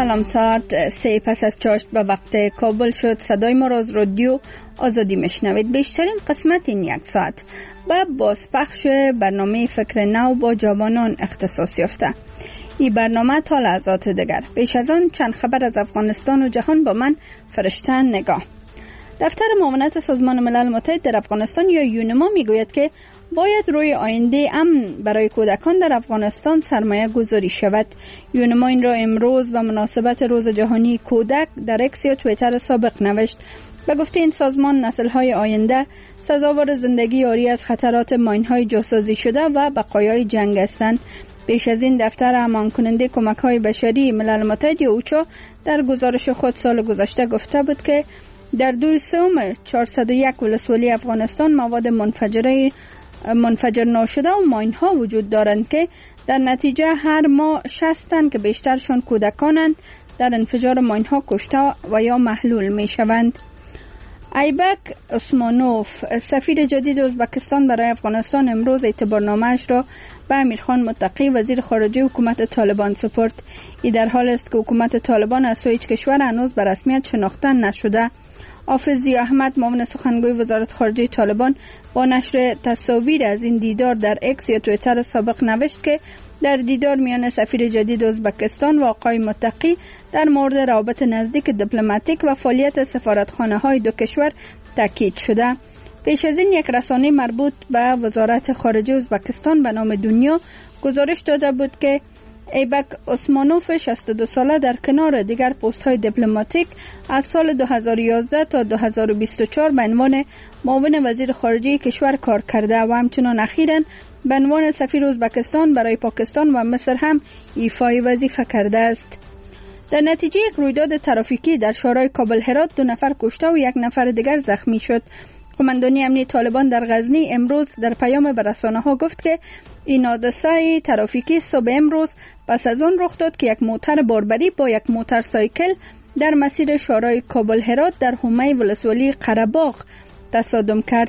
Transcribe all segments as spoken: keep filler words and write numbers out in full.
سلام، ساعت سه پس از چاشت به وقت کابل شد. صدای ما را از رادیو آزادی میشنوید. بیشترین قسمت این یک ساعت با بازپخش برنامه فکر نو با جوانان اختصاص یافته. این برنامه تا لحظات دیگر. پیش از آن چند خبر از افغانستان و جهان با من فرشته نگاه. دفتر معاونت سازمان ملل متحد در افغانستان یا یونما میگوید که باید روی آینده امن برای کودکان در افغانستان سرمایه گذاری شود. یونما این را امروز به مناسبت روز جهانی کودک در اکس یا توییتر سابق نوشت. به گفته این سازمان نسل‌های آینده سزاوار زندگی عاری از خطرات ماین‌های جاسازی شده و بقایای جنگ هستند. پیش از این دفتر امان کننده کمک‌های بشری ملل متحد یا اوچا در گزارش خود سال گذشته گفته بود که در دوی سوم چهارصد و یک ولسوالی افغانستان مواد منفجره منفجر ناشده و ماین ها وجود دارند که در نتیجه هر ماه شصت تن که بیشترشان کودکانند در انفجار ماین ها کشته و یا محلول می شوند. ایبک عثمانوف سفیر جدید ازبکستان برای افغانستان امروز اعتبارنامه‌اش را به امیرخان متقی وزیر خارجه حکومت طالبان سپرد. این در حال است که حکومت طالبان از هیچ کشور هنوز به رسمیت شناخته نشده. حافظ ضیا احمد معاون سخنگوی وزارت خارجه طالبان با نشر تصاویر از این دیدار در اکس یا توییتر سابق نوشت که در دیدار میان سفیر جدید ازبکستان و آقای متقی در مورد روابط نزدیک دیپلماتیک و فعالیت سفارتخانه های دو کشور تاکید شده. پیش از این یک رسانه مربوط به وزارت خارجه ازبکستان به نام دنیا گزارش داده بود که ایبک عثمانوف شصت و دو ساله در کنار دیگر پست های دیپلماتیک از سال دو هزار و یازده تا دو هزار و بیست و چهار به عنوان معاون وزیر خارجه کشور کار کرده و همچنان اخیراً به عنوان سفیر ازبکستان برای پاکستان و مصر هم ایفای وظیفه کرده است. در نتیجه یک رویداد ترافیکی در شهرهای کابل هرات دو نفر کشته و یک نفر دیگر زخمی شد. قماندانی امنیتی طالبان در غزنی امروز در پیام به رسانه‌ها گفت که این حادثه ترافیکی صبح امروز پس از آن رخ داد که یک موتر باربری با یک موتورسایکل در مسیر شهرهای کابل هرات در حومه ولسوالی قره‌باغ تصادم کرد.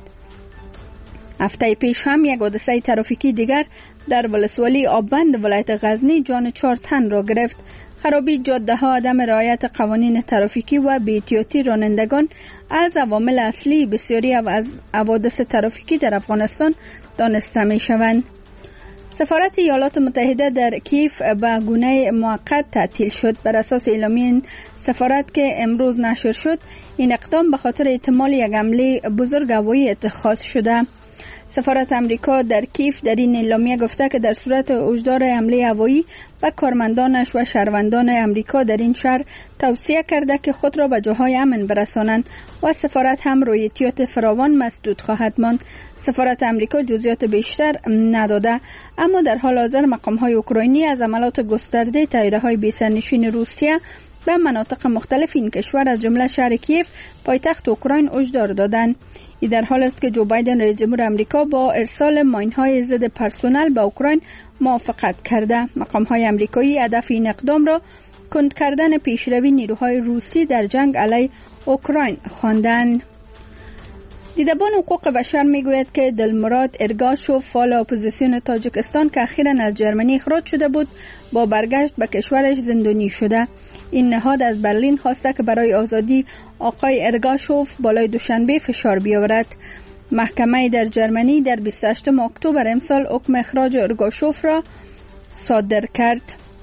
هفته پیش هم یک حادثه ترافیکی دیگر در ولسوالی آبند ولایت غزنی جان چهار تن را گرفت. خرابی جاده ها، عدم رعایت قوانین ترافیکی و بی‌احتیاطی رانندگان از عوامل اصلی بسیاری از حوادث ترافیکی در افغانستان دانسته می شوند. سفارت ایالات متحده در کیف به گونه موقت تعطیل شد. بر اساس اعلامیه سفارت که امروز نشر شد، این اقدام به خاطر احتمال یک حمله بزرگ هوایی اتخاذ شده. سفارت امریکا در کیف در این اعلامیه گفته که در صورت هشدار حمله هوایی به کارمندانش و شهروندان امریکا در این شهر توصیه کرده که خود را به جاهای امن برسانند و سفارت هم روی احتیاط فراوان مسدود خواهد ماند. سفارت امریکا جزئیات بیشتر نداده، اما در حال حاضر مقام‌های اوکراینی از عملات گسترده طیاره‌های بی‌سرنشین روسیه به مناطق مختلف این کشور از جمله شهر کیف پایتخت اوکراین هشدار دادند. این در حال است که جو بایدن رئیس جمهور آمریکا با ارسال ماین‌های ضد پرسنل به اوکراین موافقت کرده. مقام‌های آمریکایی هدف این اقدام را کند کردن پیشروی نیروهای روسی در جنگ علیه اوکراین خواندند. دیدبان حقوق بشر میگوید که دلمراد ارگاشوف فعال اپوزیسیون تاجیکستان که اخیراً از جرمنی اخراج شده بود با برگشت به کشورش زندانی شده. این نهاد از برلین خواسته که برای آزادی آقای ارگاشوف بالای دوشنبه فشار بیاورد. محکمه در جرمنی در بیست و هشتم اکتبر امسال حکم اخراج ارگاشوف را صادر کرد.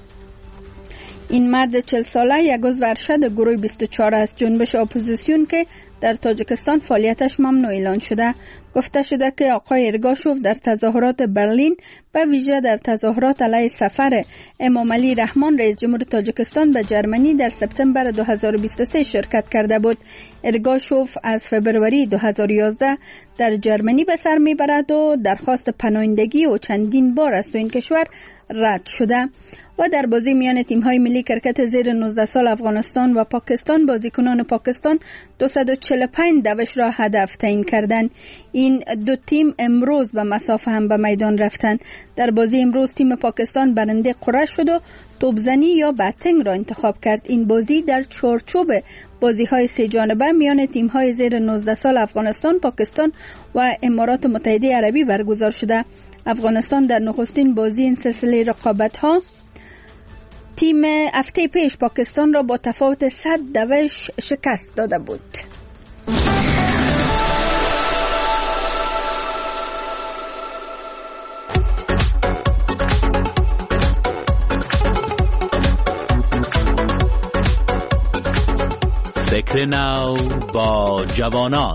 این مرد چهل ساله یک عضو ارشد گروه بیست و چهار است، جنبش اپوزیسیون که در تاجیکستان فعالیتش ممنوع اعلان شده. گفته شده که آقای ارگاشوف در تظاهرات برلین به ویژه در تظاهرات علیه سفر امام علی رحمان رئیس جمهور تاجیکستان به جرمنی در سپتامبر دو هزار و بیست و سه شرکت کرده بود. ارگاشوف از فبروری دو هزار و یازده در جرمنی به سر میبرد و درخواست پناهندگی و چندین بار از این کشور رد شده. و در بازی میان تیم‌های ملی کرکت زیر نوزده سال افغانستان و پاکستان، بازیکنان پاکستان دویست و چهل و پنج دوش را هدف تعیین کردند. این دو تیم امروز به مسافه هم به میدان رفتند. در بازی امروز تیم پاکستان برنده قرعه شد و توپزنی یا بتینگ را انتخاب کرد. این بازی در چارچوب بازی‌های سه جانبه میان تیم‌های زیر نوزده سال افغانستان، پاکستان و امارات متحده عربی برگزار شده. افغانستان در نخستین بازی این سلسله رقابت‌ها تیم هفته پیش پاکستان را با تفاوت صد دوش شکست داده بود. فکر نو با جوانان.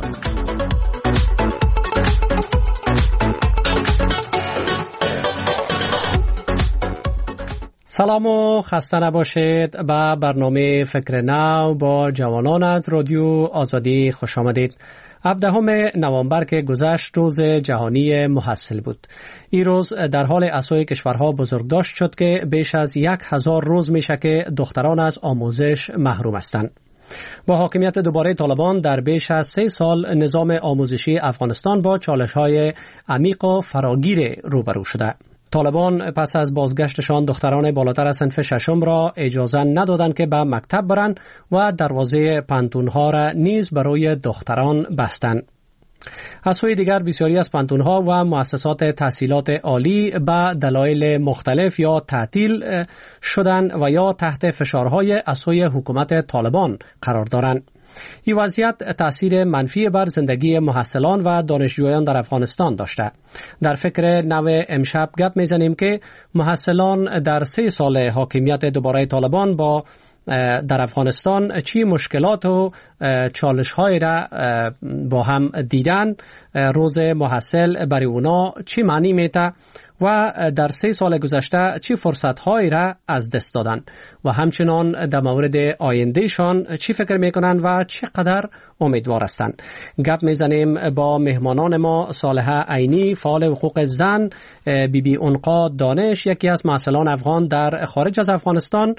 سلام و خسته نباشید. به برنامه فکر نو با جوانان از رادیو آزادی خوش آمدید. هفدهم نوامبر که گذشت روز جهانی محصل بود. این روز در حال عصای کشورها بزرگداشت شد که بیش از یک هزار روز میشه که دختران از آموزش محروم هستند. با حاکمیت دوباره طالبان در بیش از سه سال نظام آموزشی افغانستان با چالش‌های عمیق و فراگیر روبرو شده. طالبان پس از بازگشتشان دختران بالاتر از صنف ششم را اجازه ندادند که به مکتب برند و دروازه پانتون‌ها را نیز برای دختران بستند. از سوی دیگر بسیاری از پانتون‌ها و مؤسسات تحصیلات عالی به دلایل مختلف یا تعطیل شدند و یا تحت فشارهای از سوی حکومت طالبان قرار دارند. این وضعیت تأثیر منفی بر زندگی محصلان و دانشجویان در افغانستان داشته. در فکر نو امشب گپ میزنیم که محصلان در سه سال حاکمیت دوباره طالبان با در افغانستان چی مشکلات و چالش‌های را با هم دیدن، روز محصل برای اونا چی معنی میته و در سه سال گذشته چی فرصت‌هایی را از دست دادن و همچنان در مورد آیندهشان چی فکر میکنن و چقدر امیدوار هستند. گپ میزنیم با مهمانان ما. صالحه عینی، فعال حقوق زن، بی بی عنقا دانش، یکی از محصلان افغان در خارج از افغانستان،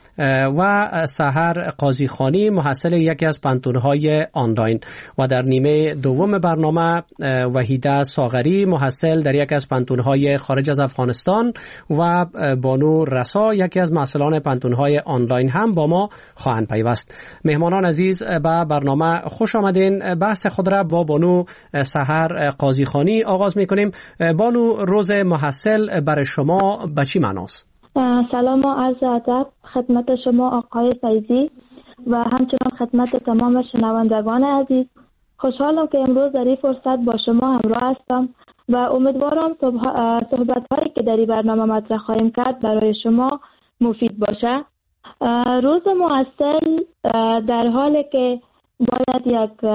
و سحر قاضی خانی، محصل یکی از پانتون‌های آنلاین، و در نیمه دوم برنامه وحیده ساغری، محصل در یکی از پانتون‌های خارج از افغانستان، و بانو رسا، یکی از محصلان پانتون‌های آنلاین هم با ما خواهند پیوست. مهمانان عزیز به برنامه خوش آمدین. بحث خود را با بانو سحر قاضی خانی آغاز می‌کنیم. بانو، روز محصل برای شما به چی معناست؟ سلام و عرض ادب خدمت شما آقای فیضی و همچنان خدمت تمام شنوندگان عزیز. خوشحالم که امروز در این فرصت با شما همراه هستم و امیدوارم صحبت هایی که در این برنامه مطرح خواهیم کرد برای شما مفید باشه. روز محصل در حالی که باید یک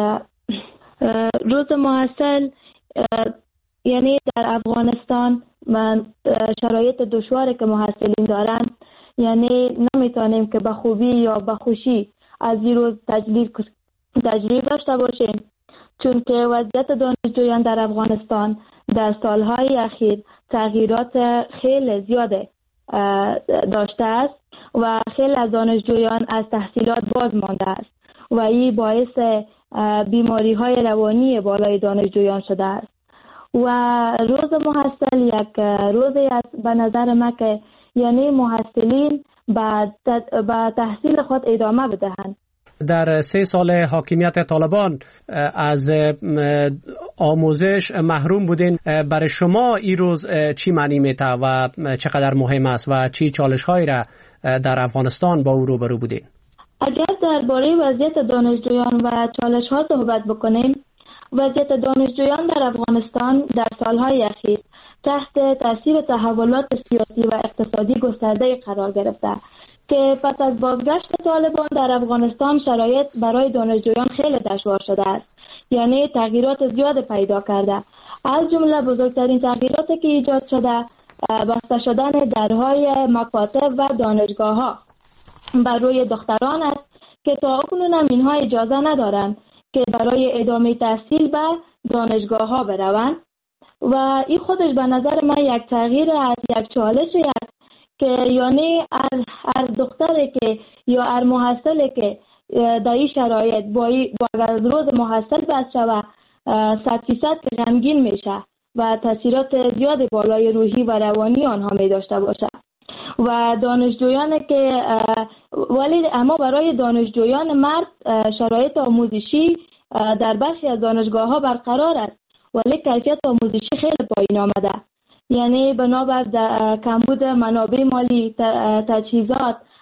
روز محصل یعنی در افغانستان من شرایط دشواری که محصلین دارن، یعنی نمیتونیم که به خوبی یا به خوشی از این روز تجلیل تجلیل داشته باشیم، چون که وضعیت دانشجویان در افغانستان در سالهای اخیر تغییرات خیلی زیاده داشته است و خیلی از دانشجویان از تحصیلات باز مانده است و این باعث بیماری های روانی بالای دانشجویان شده است. و روز محصل یک روزی است به نظر من که یعنی محصلین به تحصیل خود ادامه بدهند. در سه سال حاکمیت طالبان از آموزش محروم بودین. برای شما این روز چی معنی میته و چقدر مهم است و چی چالش‌هایی را در افغانستان با او روبرو بودین؟ اگر درباره وضعیت دانشجویان و چالش‌ها صحبت بکنیم، وضعیت دانشجویان در افغانستان در سالهای اخیر تحت تاثیر تحولات سیاسی و اقتصادی گسترده قرار گرفته که پس از بازگشت طالبان در افغانستان شرایط برای دانشجویان خیلی دشوار شده است، یعنی تغییرات زیاد پیدا کرده. از جمله بزرگترین تغییراتی که ایجاد شده بسته شدن درهای مکاتب و دانشگاه‌ها بر روی دختران است که تا اکنون هم اینها اجازه ندارند که برای ادامه تحصیل به دانشگاه ها بروند و این خودش به نظر من یک تغییر از یک چالش است که یعنی هر دختری که یا هر محصلی که در این شرایط با از روز محصل بس شود صد فیصد غمگین میشه و تاثیرات زیاد بالای روحی و روانی آنها می داشته باشه و دانشجویان که ولی اما برای دانشجویان مرد شرایط آموزشی در برخی از دانشگاه ها برقرار است ولی کیفیت آموزشی خیلی پایین آمده، یعنی بنابر کمبود منابع مالی، تجهیزات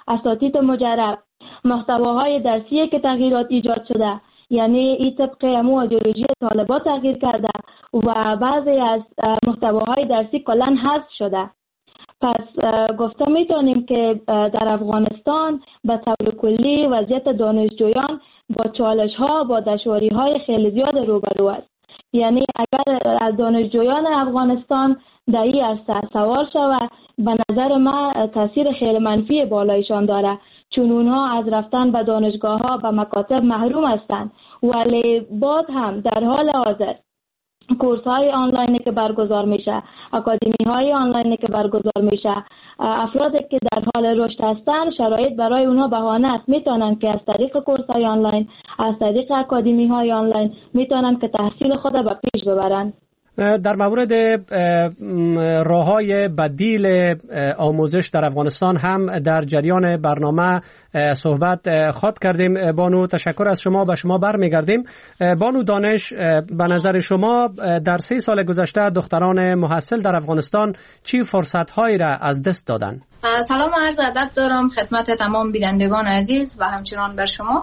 اساتید مجرب، محتواهای درسی که تغییرات ایجاد شده، یعنی این طبق همون ایدئولوژی طالبان تغییر کرده و بعضی از محتواهای درسی کلاً حذف شده. پس گفته میتونیم که در افغانستان به طور کلی وضعیت دانشجویان با چالش ها با دشواری های خیلی زیاد روبرو است. یعنی اگر از دانشجویان افغانستان در این عرصه سوار شود، به نظر من تاثیر خیلی منفی بالایشان داره، چون اونها از رفتن به دانشگاه ها و مکاتب محروم هستند. ولی بعد هم در حال حاضر کورس های آنلاینی که برگزار میشه، اکادمی های آنلاینی که برگزار میشه، افرادی که در حال رشد هستند شرایط برای اونها بهانه است، میتونن که از طریق کورس های آنلاین، از طریق اکادمی های آنلاین میتونن که تحصیل خود به پیش ببرن. در مورد راه‌های بدیل آموزش در افغانستان هم در جریان برنامه صحبت خواهد کردیم. بانو تشکر از شما، به شما برمیگردیم. بانو دانش، به نظر شما در سه سال گذشته دختران محصل در افغانستان چی فرصت‌هایی را از دست دادن؟ سلام و عرض ادب دارم خدمت تمام بینندگان عزیز و همچنان بر شما.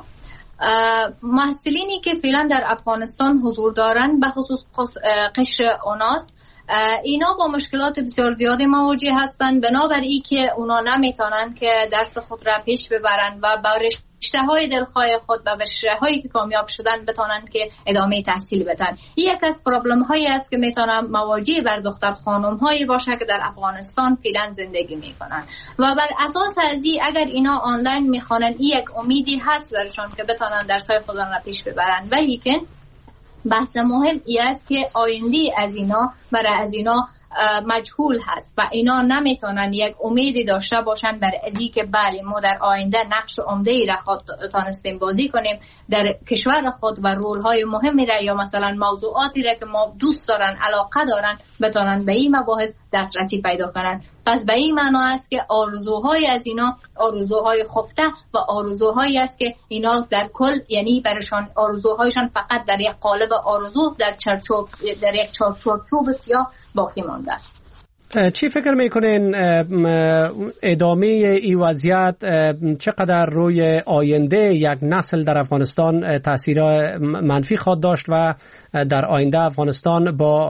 محصلینی که فعلا در افغانستان حضور دارند به خصوص قشر اوناس، اینا با مشکلات بسیار زیادی مواجه هستند، بنابراین که اونا نمیتونن که درس خود را پیش ببرن و با رشته های دلخواه خود و رشته هایی که کامیاب شدن بتونن که ادامه تحصیل بدن. یک از پرابلم هایی است که میتونن مواجه بر دختر خانم هایی باشه که در افغانستان فعلا زندگی میکنن و بر اساس ازی اگر اینا آنلاین میخوانن یک امیدی هست برشان که بتونن درس های خودشون را پیش ببرن. ولی که بحث مهم ای است که آینده از اینا برای از اینا مجهول هست و اینا نمیتونن یک امیدی داشته باشن بر ازی که بله ما در آینده نقش عمده‌ای را خود تانستیم بازی کنیم در کشور خود و رول های مهمی را یا مثلا موضوعاتی را که ما دوست دارن علاقه دارن بتونن به این مباحث دسترسی پیدا کنن. پس به این معنا است که آرزوهای از اینا آرزوهای خفته و آرزوهایی است که اینا در کل یعنی برشان آرزوهایشان فقط در یک قالب آرزو در چارچوب در یک چارچوب سیاه باقی مانده. چی فکر میکنین ادامه این وضعیت چقدر روی آینده یک نسل در افغانستان تاثیر منفی خواهد داشت و در آینده افغانستان با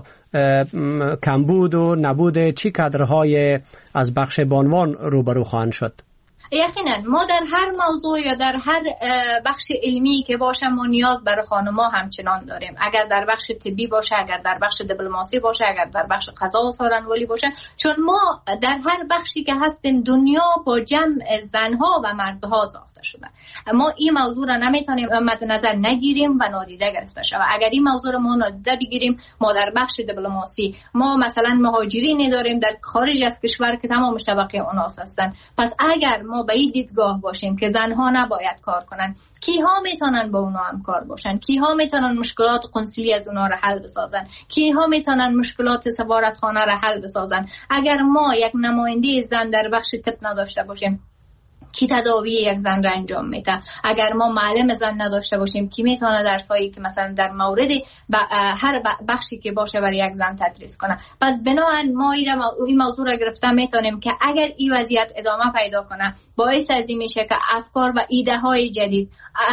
کمبود و نبود چی کادرهای از بخش بانوان روبرو خواهند شد؟ یقینا ما در هر موضوع یا در هر بخش علمی که باشه ما نیاز برای خانم‌ها همچنان داریم. اگر در بخش طبی باشه، اگر در بخش دیپلماسی باشه، اگر در بخش قضا و سارنوالی باشه، چون ما در هر بخشی که هستیم دنیا با جمع زنها و مردها ساخته شده. ما این موضوع را نمیتونیم مد نظر نگیریم و نادیده گرفته شود. اگر این موضوع را ما نادیده بگیریم، ما در بخش دیپلماسی ما مثلا مهاجرینی داریم در خارج از کشور که تمام طبقه اوناس هستن. پس اگر ما به این دیدگاه باشیم که زنها نباید کار کنن، کیها میتونن با اونا هم کار باشن؟ کیها میتونن مشکلات قنصلی از اونا را حل بسازن؟ کیها میتونن مشکلات سفارتخانه را حل بسازن؟ اگر ما یک نماینده زن در بخش طب نداشته باشیم، کی تداوی یک زن را انجام میده؟ اگر ما معلم زن نداشته باشیم، کی میتونه درس هایی که مثلا در مورد هر بخشی که باشه برای یک زن تدریس کنه؟ پس بنابراین ما این موضوع را گرفته میتونیم که اگر این وضعیت ادامه پیدا کنه، باعث از این میشه که افکار و ایده های جدید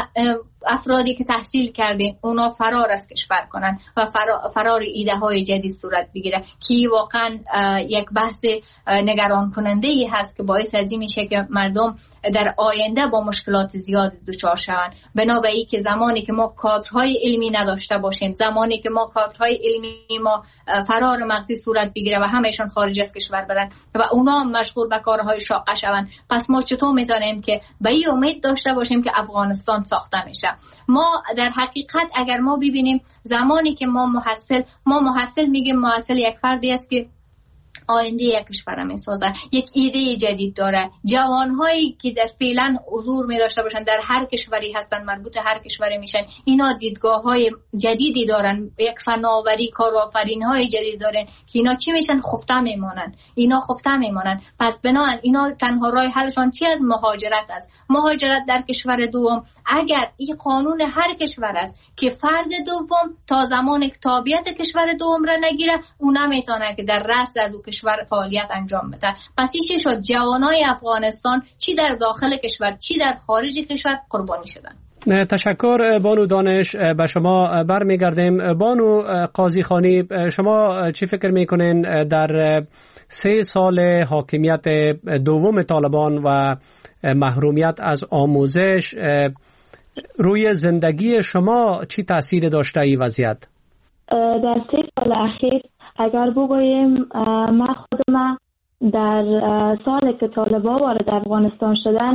افرادی که تحصیل کردین اونا فرار از کشور کنن و فرار ایده های جدید صورت بگیره که واقعا یک بحث نگران کننده ای هست که باعث از این میشه که مردم در آینده با مشکلات زیاد دچار شوند. بنابراین که زمانی که ما کادرهای علمی نداشته باشیم، زمانی که ما کادرهای علمی ما فرار مغزی صورت بگیره و همهشون خارج از کشور برن و اونا مشغول به کارهای شاقه شوند، پس ما چطور میتونیم که به این امید داشته باشیم که افغانستان ساخته میشه؟ ما در حقیقت اگر ما ببینیم زمانی که ما محصل ما محصل میگیم محصل یک فردی است که آینده یک کشور میسازه، یک ایده جدید داره. جوانهایی که در فعلا حضور می داشته باشن در هر کشوری هستن، مربوط هر کشوری میشن، اینا دیدگاه های جدیدی دارن، یک فناوری کارآفرین های جدید دارن که اینا چی میشن؟ خفته میمونن. اینا خفته میمونن. پس بنابراین اینا تنها راه حلشون چی از مهاجرت است؟ مهاجرت در کشور دوم. اگر این قانون هر کشور است که فرد دوم تا زمان تابعیت کشور دوم را نگیره، اون نمیتونه که در رأس از دو کشور فعالیت انجام بده. پس این چی شد؟ جوانای افغانستان چی در داخل کشور چی در خارج کشور قربانی شدن. تشکر بانو دانش. به شما برمیگردیم. بانو قاضی خانی، شما چی فکر میکنین در سه سال حاکمیت دوم طالبان و محرومیت از آموزش روی زندگی شما چی تأثیر داشته این وضعیت؟ در سه سال اخیر اگر بگوییم من خودم در سال که طالبان وارد افغانستان شدن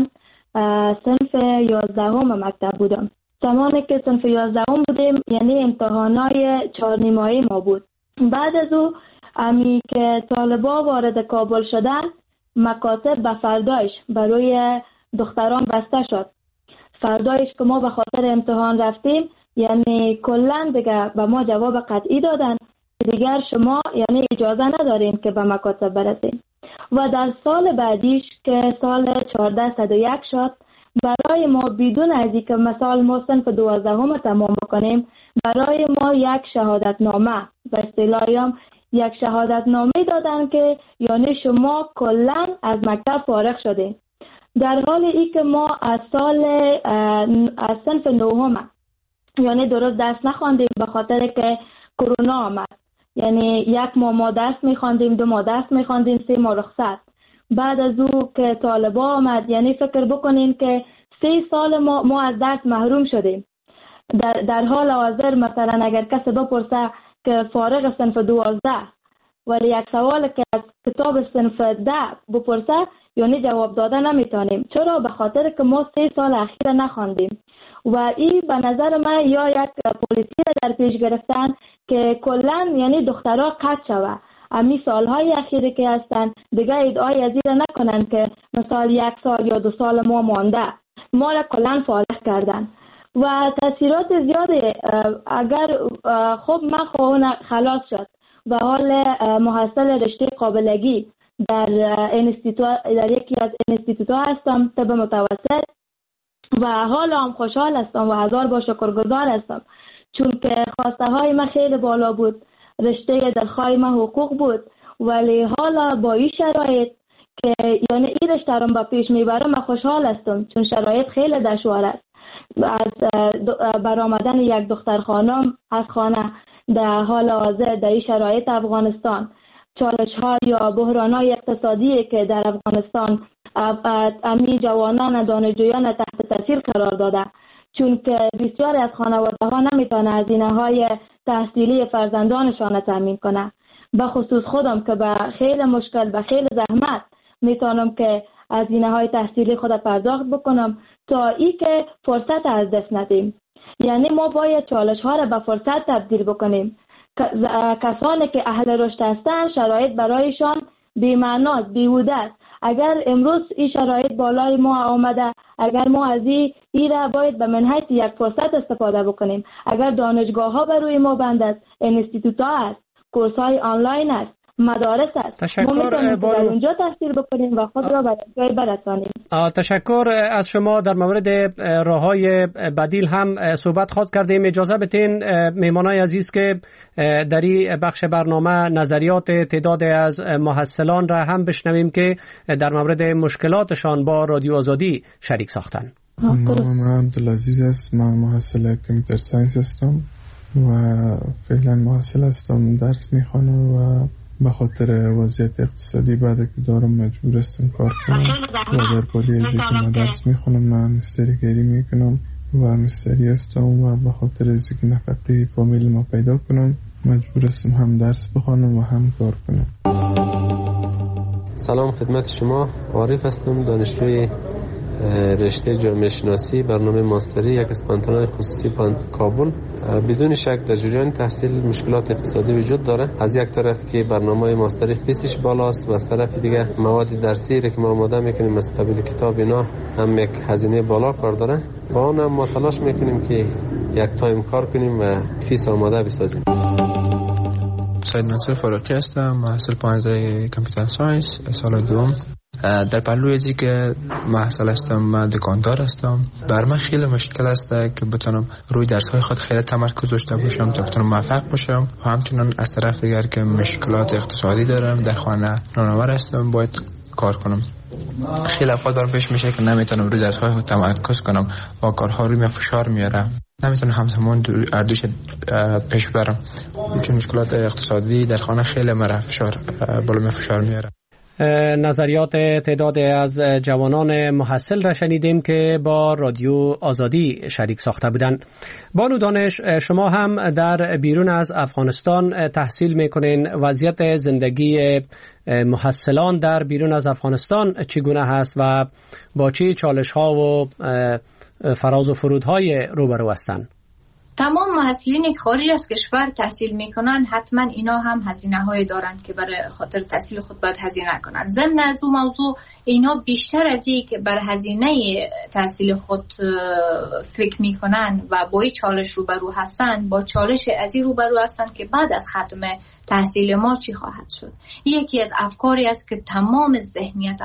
صنف یازدهم مکتب بودم. زمانی که صنف یازدهم بودیم یعنی امتحانای چهار نیمه‌ای ما بود. بعد از او امی که طالبان وارد کابل شدن مکاتب به فردایش برای دختران بسته شد. فردایش که ما به خاطر امتحان رفتیم یعنی کلن دیگه به ما جواب قطعی دادن دیگر شما یعنی اجازه ندارین که به مکاتب برسیم. و در سال بعدیش که سال چهارده صد و یک شد برای ما بدون از اینکه مثال ما صنف دوازدهم تمام بکنیم برای ما یک شهادت نامه به اصطلاح یک شهادت نامه دادن که یعنی شما کلن از مکتب فارغ شده. در حال ای که ما از سال از صنف نهم یعنی درست درس نخواندیم به خاطر که کرونا آمد. یعنی یک ماه ما درس میخواندیم، دو ماه درس میخواندیم، سه ماه رخصت. بعد از او که طالبان آمد یعنی فکر بکنین که سه سال ما, ما از درس محروم شدیم. در, در حال حاضر مثلا اگر کسی بپرسه که فارغ صنف دوازده ولی یک سوال که از کتاب صنف ده بپرسه یعنی جواب داده نمیتونیم. چرا؟ به خاطر که ما سه سال اخیر نخواندیم. و این به نظر من یا یک پلیسی در پیش گرفتن که کلن یعنی دخترها قطع شوه. امی سالهای اخیری که هستن دیگه ادعای از این نکنن که مثال یک سال یا دو سال ما مانده، ما را کلن فارغ کردن و تاثیرات زیاده. اگر خب من خواهون خلاص شد و حال محصل رشته قابلگی در انستیتوت در یکی از انستیتوت‌ها هستم طب متوسط و حالا هم خوشحال هستم و هزار با شکرگزار هستم چون که خواسته های من خیلی بالا بود. رشته درخواه من حقوق بود ولی حالا با این شرایط که یعنی این رشته رو با پیش میبرم من خوشحال هستم چون شرایط خیلی دشوار است. از برآمدن یک دختر خانم از خانه در حال حاضر در این شرایط افغانستان، چالش ها یا بحران های اقتصادی که در افغانستان امی جوانان دانشجویان تحت تاثیر قرار داده چون که بسیاری از خانواده ها نمیتونه هزینه های تحصیلی فرزندانشان تامین کنه. به خصوص خودم که به خیلی مشکل به خیلی زحمت میتونم که هزینه های تحصیلی خود پرداخت بکنم تا ای که فرصت از دست ندیم. یعنی ما باید چالش ها را به فرصت تبدیل بکنیم. کسانی که اهل رشد هستند شرایط برایشان بی‌معناست، بیهوده است. اگر امروز این شرایط بالای ما آمده اگر ما از این ایره باید به منحیث یک فرصت استفاده بکنیم. اگر دانشگاه ها بر روی ما بند است، انستیتوت ها است، کورس های آنلاین است، مدارس است، تشکر در اونجا تحصیل بکنیم و خود را به جای برسانیم. تشکر از شما. در مورد راههای بدیل هم صحبت خواهد کردیم. اجازه بدین میهمانای عزیز که در این بخش برنامه نظریات تعداد از محصلان را هم بشنویم که در مورد مشکلاتشان با رادیو آزادی شریک ساختن. من عبدالعزیز هستم، من محصل کامپیوتر ساینس هستم و فعلا محصل هستم، درس میخوانم و به خاطر وضعیت اقتصادی بعد که دارم مجبور هستم کار کنم و در پالی ازی که من درس میخونم من مستریگری میکنم و مستری هستم و به خاطر ازی که نفقه فامیل ما پیدا کنم مجبور هستم هم درس بخوانم و هم کار کنم. سلام خدمت شما، عارف هستم، دانشجوی رشته جامعه شناسی برنامه ماستری یک اسپانتانای خصوصی کابل. بدون شک در جریان تحصیل مشکلات اقتصادی وجود داره. از یک طرف که برنامه ماستری فیسش بالاست و از طرف دیگه مواد درسی که ما آماده میکنیم از قبیل کتاب اینا هم یک هزینه بالا کار داره. با اون هم ما تلاش میکنیم که یک تایم کار کنیم و فیس آماده بسازیم. سید منصور فاروقی هستم، محصل پانزده کامپیوتر ساینس سال دوم. در پهلوی ازی که محصل هستم، من دکاندار هستم. بر من خیلی مشکل است که بتونم روی درس های خود خیلی تمرکز داشته باشم تا بتونم موفق باشم. و همچنان از طرف دیگر که مشکلات اقتصادی دارم، در خانه نانآور هستم، باید کار کنم. خیلی اوقات برام پیش میشه که نمیتونم روی درس های خود تمرکز کنم و کارها روی من فشار میاره. نمیتونم همزمان اردوش پیش برم چون مشکلات اقتصادی در خانه خیلی مرا فشار بالا می فشار میاره. نظریات تعداد از جوانان محصل را شنیدیم که با رادیو آزادی شریک ساخته بودند. بانو دانش، شما هم در بیرون از افغانستان تحصیل میکنین. وضعیت زندگی محصلان در بیرون از افغانستان چگونه هست و با چه چالش ها و فراز و فرودهای روبرو هستند؟ تمام محصلینی که خارج از کشور تحصیل میکنن حتما اینا هم هزینه های دارن که برای خاطر تحصیل خود باید هزینه کنن. ضمن از اون موضوع اینا بیشتر از این که بر هزینه تحصیل خود فکر میکنن و با این چالش روبرو هستن، با چالش از این روبرو هستن که بعد از ختم تحصیل ما چی خواهد شد. یکی از افکاری است که تمام ذهنیت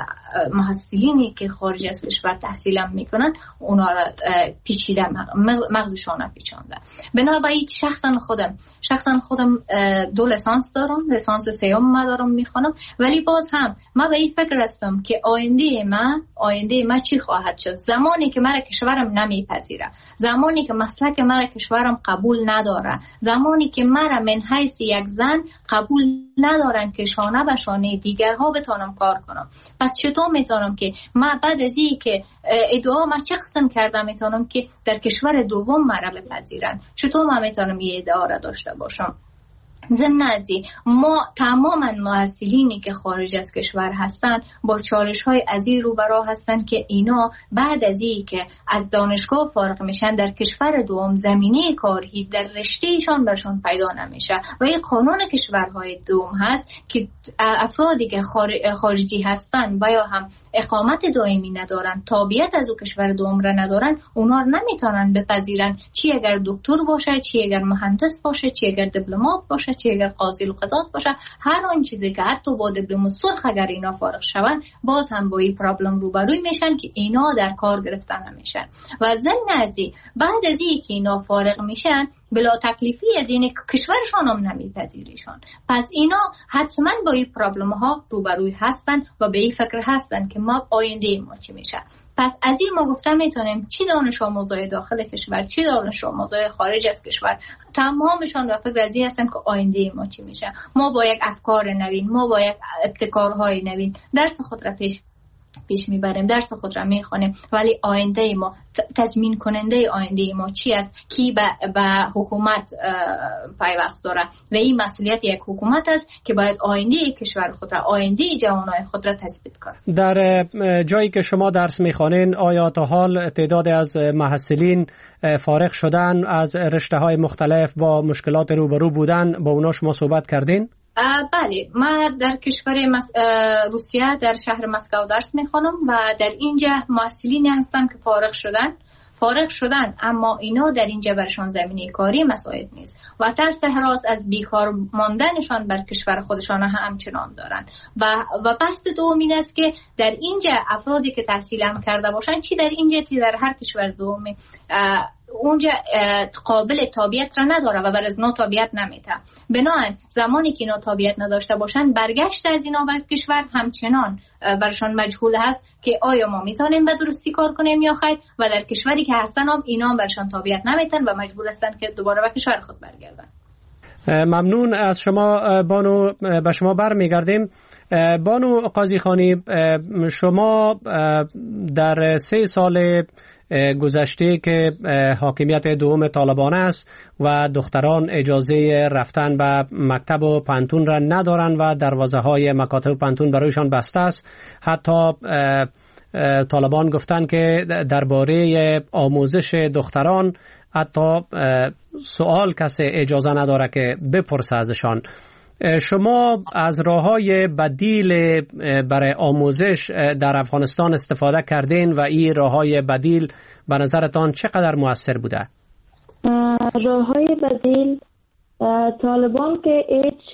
محصلینی که خارج از کشور تحصیل میکنن اونا را پیچیده، مغزشون پیچانده. بنابراین شخصا خودم شخصا خودم دو لیسانس دارم، لیسانس سیوم ما دارم میخونم، ولی باز هم من به این فکر هستم که آینده من آینده من چی خواهد شد زمانی که مرا کشورم نمیپذیره، زمانی که مسلک مرا کشورم قبول نداره، زمانی که مرا من حیث یک زن قبول ندارن که شانه به شانه دیگرها بتونم کار کنم. پس چطور میتونم که من بعد از این که ادعا ما چه قسم کردم میتونم که در کشور دوم مرا بپذیرن؟ چطور من میتونم یه ادعا را داشته باشم؟ ضمن از این ما تماما محصلینی که خارج از کشور هستن با چالش های عظیم روبرو هستن که اینا بعد از این که از دانشگاه فارغ میشن در کشور دوم زمینه کاری در رشتهشان برشان پیدا نمیشه و این قانون کشورهای دوم هست که افرادی که خارجی هستن و یا هم اقامت دائمی ندارن، تابعیت از او کشور دوم را ندارن، اونا رو نمیتونن بپذیرن، چی اگر دکتر باشه، چی اگر مهندس باشه، چی اگر دیپلمات باشه، چی اگر قاضی و قضات باشه، هر آن چیزی که حتی با دیپلم سرخ اگر اینا فارغ شون باز هم با این پرابلم روبروی میشن که اینا در کار گرفتن نمیشن. و ضمن از این بعد از این که اینا فارغ میشن بلا تکلیفی از این کشورشان هم نمیپذیریشان. پس اینا حتما با این پرابلم ها روبروی هستن و به این فکر هستن که ما آینده ما چی میشه. پس از این ما گفتم میتونیم چی دانش آموزای داخل کشور، چی دانش آموزای خارج از کشور، تمامشان به فکر از این هستن که آینده ما چی میشه. ما با یک افکار نوین، ما با یک ابتکارهای نوین درس خود را پیش پیش میبریم، درس خود را میخونیم، ولی آینده ما، تضمین کننده آینده ما چی است؟ کی به, به حکومت پیوست داره و این مسئولیت یک حکومت است که باید آینده کشور خود را، آینده جوانای خود را تثبیت کنه. در جایی که شما درس میخوانین آیا تا حال تعداد از محصلین فارغ شدن از رشته‌های مختلف با مشکلات روبرو بودن با اونا شما صحبت کردین؟ بله، من در کشور مس... روسیه در شهر مسکو درس میخوانم و در اینجا محصلینی هستن که فارغ شدن فارغ شدن اما اینا در اینجا برشان زمینه کاری مساعد نیست و ترس هراس از بیکار ماندنشان بر کشور خودشان همچنان دارن. و و بحث دوم این است که در اینجا افرادی که تحصیل هم کرده باشن، چی در اینجا چی در هر کشور دومی، اونجا قابل تابعیت را نداره و بر از نو تابعیت نمیده. بنابراین زمانی که اینا تابعیت نداشته باشن برگشت از اینا بر کشور همچنان برشان مجهول هست که آیا ما میتونیم به درستی کار کنیم یا خیر، و در کشوری که هستن هم اینا برشان تابعیت نمیتن و مجبور هستن که دوباره به کشور خود برگردن. ممنون از شما بانو. به شما برمیگردیم. بانو قاضی خانی، شما در سه سال گذشته که حاکمیت دوم طالبان است و دختران اجازه رفتن به مکتب و پانتون را ندارن و دروازه های مکاتب و پانتون برایشان بسته است. حتی طالبان گفتن که درباره آموزش دختران حتی سوال کسی اجازه نداره که بپرسه ازشان. شما از راه‌های بدیل برای آموزش در افغانستان استفاده کردین و این راه‌های بدیل به نظرتان چقدر مؤثر بوده؟ راه‌های بدیل طالبان که هیچ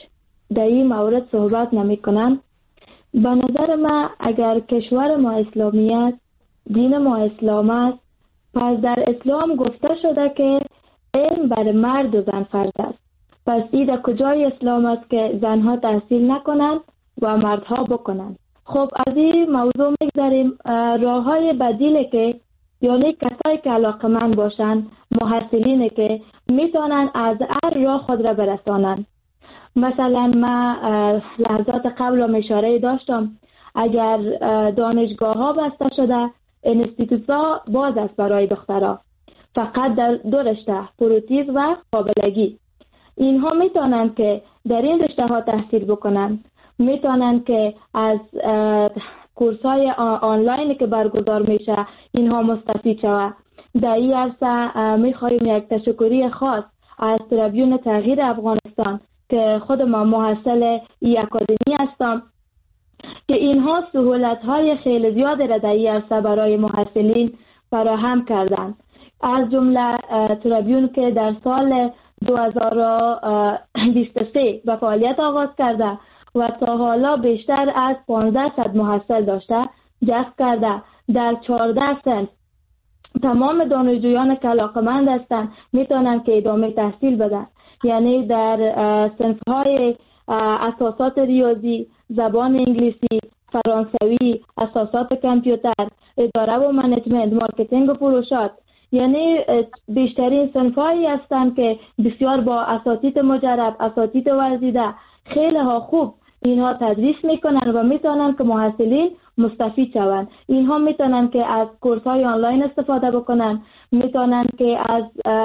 در این مورد صحبت نمی کنند. به نظر من اگر کشور ما اسلامی است، دین ما اسلام است، پس در اسلام گفته شده که علم بر مرد و زن فرض است. پس این در کجای اسلام است که زنها تحصیل نکنند و مردها بکنند؟ خب از این موضوع میگذاریم. راه های بدیله که یعنی کسایی که علاقمند باشند، محصلینه که میتونن از هر راه خود را برسانند. مثلا من لحظات قبل اشاره داشتم اگر دانشگاه ها بسته شده، انستیتوت ها باز است برای دخترها، فقط در دو رشته، پروتیز و قابلگی. اینها میتونن که در این رشته ها تحصیل بکنن، میتونن که از کورس های آنلاین که برگزار میشه اینها مستفید شود. در این عرصه میخوایم یک تشکری خاص از تریبیون تغییر افغانستان که خود ما محصل این اکادمی هستم که اینها سهولت های خیلی زیاد را در این عرصه برای محصلین فراهم کردند. از جمله تریبیون که در سال دو هزار و بیست و سه به فعالیت آغاز کرده و تا حالا بیشتر از پانزده صد محصل داشته، جذب کرده. در چهارده صنف تمام دانشجویان که علاقمند هستند میتونن که ادامه تحصیل بدن، یعنی در صنف‌های اساسات ریاضی، زبان انگلیسی، فرانسوی، اساسات کامپیوتر، اداره و منیجمنت، مارکتینگ و فروشات، یعنی بیشترین صنف‌هایی هستند که بسیار با اساتید مجرب، اساتید ورزیده، خیلی ها خوب اینها تدریس میکنن و میتونن که محصلین مستفید شوند. اینها میتونن که از کورس‌های آنلاین استفاده بکنن، میتونن که از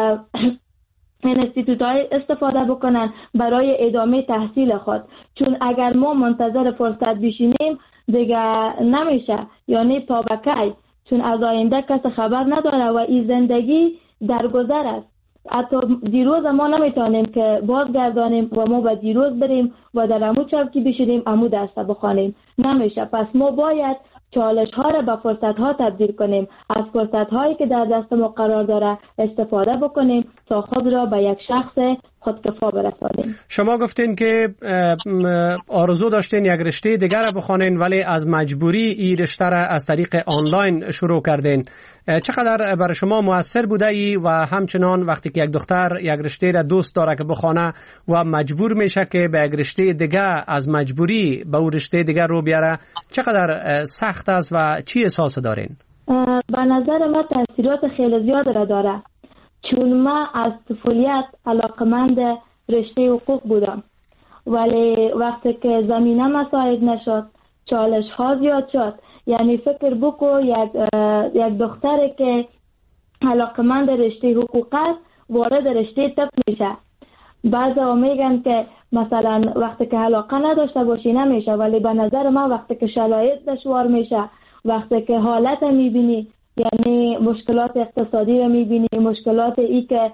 انستیتوت‌های استفاده بکنن برای ادامه تحصیل خود، چون اگر ما منتظر فرصت بشینیم دیگه نمیشه، یعنی تا بکی، چون از آینده کس خبر نداره و این زندگی در گذر است. حتی دیروز ما نمیتونیم که بازگردانیم و ما به دیروز بریم و در امو چوکی بشینیم امو دسته بخوانیم، نمیشه. پس ما باید چالش ها را به فرصت ها تبدیل کنیم، از فرصت هایی که در دست ما قرار داره استفاده بکنیم تا خود را به یک شخص خودکفا برسانیم. شما گفتین که آرزو داشتین یک رشته دیگر را بخوانین ولی از مجبوری این رشته را از طریق آنلاین شروع کردین. چقدر برای شما مؤثر بوده ای و همچنان وقتی که یک دختر یک رشته را دوست داره که بخونه و مجبور میشه که به یک رشته دیگر از مجبوری به اون رشته دیگر رو بیاره، چقدر سخت است و چی احساس دارین؟ به نظر من تاثیرات خیلی زیاد را داره، چون من از طفولیت علاقمند رشته حقوق بودم، ولی وقتی که زمینه مساعد نشد، چالش ها زیاد شد. یعنی فکر بکو یک یک دختری که علاقمند رشته حقوق است وارد رشته طب میشه. بعضا میگن که مثلا وقتی که علاقه نداشته باشی نمیشه، ولی به نظر من وقتی که شرایط دشوار میشه، وقتی که حالت میبینی، یعنی مشکلات اقتصادی رو میبینی، مشکلات ای که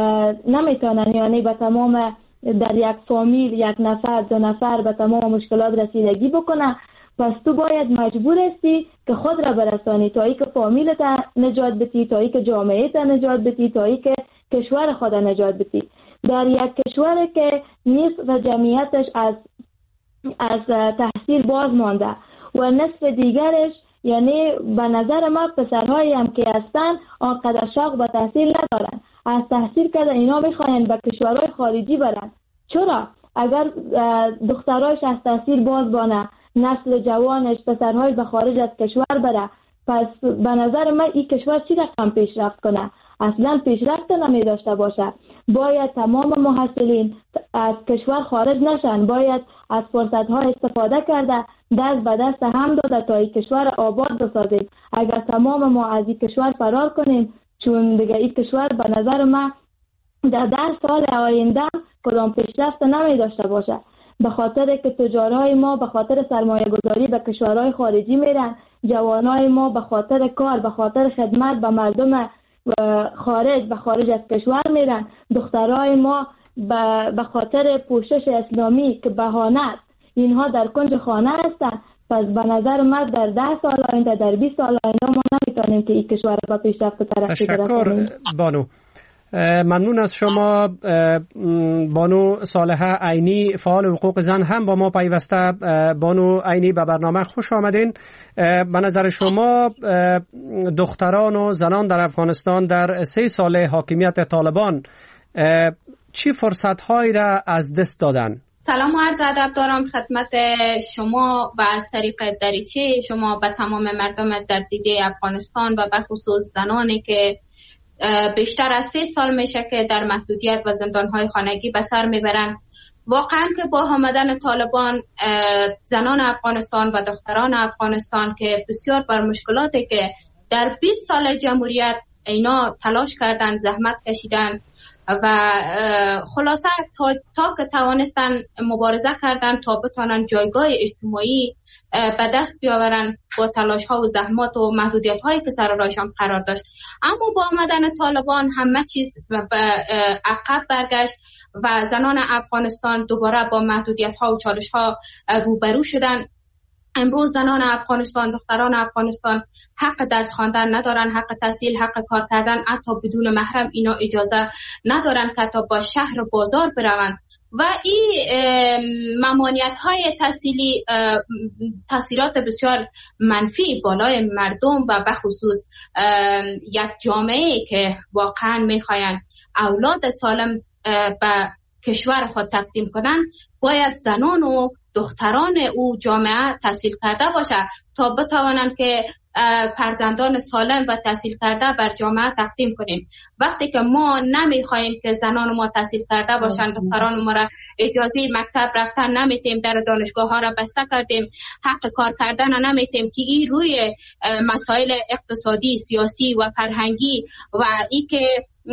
نمیتونن یعنی به تمام در یک فامیل یک نفر دو نفر به تمام مشکلات رسیدگی بکنه، پس تو باید مجبور هستی که خود را برسانی تا ای که فامیل تا نجات بدی، تا ای که جامعه تا نجات بدی، تا ای که کشور خود نجات بدی. در یک کشور که نصف جمعیتش از از تحصیل باز مانده و نصف دیگرش، یعنی به نظر ما پسرهایی هم که هستن آنقدر شوق به تحصیل ندارن، از تحصیل کردن اینا میخواین به کشورهای خارجی برن. چرا؟ اگر دخترایش از تحصیل باز بانه، نسل جوانش پسرهای به خارج از کشور بره، پس به نظر من این کشور چی رقم پیشرفت کنه؟ اصلا پیشرفت نمی داشته باشه. باید تمام محصلین از کشور خارج نشن، باید از فرصت ها استفاده کرده، دست به دست هم داده تا این کشور آباد بسازیم. اگر تمام ما از این کشور فرار کنیم، چون دیگه این کشور به نظر من در ده سال آینده کدام پیشرفت نمی داشته باشه، به خاطر که تجارهای ما به خاطر سرمایه گذاری به کشورهای خارجی میرن، جوانای ما به خاطر کار، به خاطر خدمت به مردم خارج به خارج از کشور میرن، دخترای ما به خاطر پوشش اسلامی که بهانه است اینها در کنج خانه هستن. پس به نظر من در ده سال آینده، در بیست سال آینده ما نمیتونیم که این کشور با پیشرفت و ترقی برسونیم. تشکر بانو. ممنون از شما. بانو صالحه عینی فعال حقوق زن هم با ما پیوسته. بانو عینی به برنامه خوش آمدین. به نظر شما دختران و زنان در افغانستان در سه ساله حاکمیت طالبان چی فرصت‌هایی را از دست دادن؟ سلام و عرض ادب دارم خدمت شما و از طریق دریچه شما به تمام مردم در دیده افغانستان و به خصوص زنانی که بیشتر از سه سال میشه که در محدودیت و زندانهای خانگی به سر میبرند. واقعا که با آمدن طالبان زنان افغانستان و دختران افغانستان که بسیار بر مشکلاتی که در بیست سال جمهوریت اینا تلاش کردن، زحمت کشیدن و خلاصه تا, تا که توانستن مبارزه کردن تا بتانن جایگاه اجتماعی به دست بیاورن با تلاش ها و زحمات و محدودیت هایی که سر راهشان قرار داشت. اما با آمدن طالبان همه چیز به عقب برگشت و زنان افغانستان دوباره با محدودیت ها و چالش ها روبرو شدن. امروز زنان افغانستان، دختران افغانستان حق درس خواندن ندارن، حق تحصیل، حق کار کردن، حتی بدون محرم اینا اجازه ندارن که حتی با شهر بازار بروند و این ممانعت های تحصیلی تاثیرات بسیار منفی بالای مردم و به خصوص یک جامعه که واقعا میخواین اولاد سالم به کشور خود تقدیم کنن، باید زنان و دختران او جامعه تحصیل کرده باشه تا بتوانند که فرزندان سالم و تحصیل کرده بر جامعه تقدیم کنیم. وقتی که ما نمیخوایم که زنان ما تحصیل کرده باشند، دختران ما را اجازه مکتب رفتن نمیتیم، در دانشگاه ها را بسته کردیم، حق کار کردن نمیتیم که این روی مسائل اقتصادی، سیاسی و فرهنگی و ای که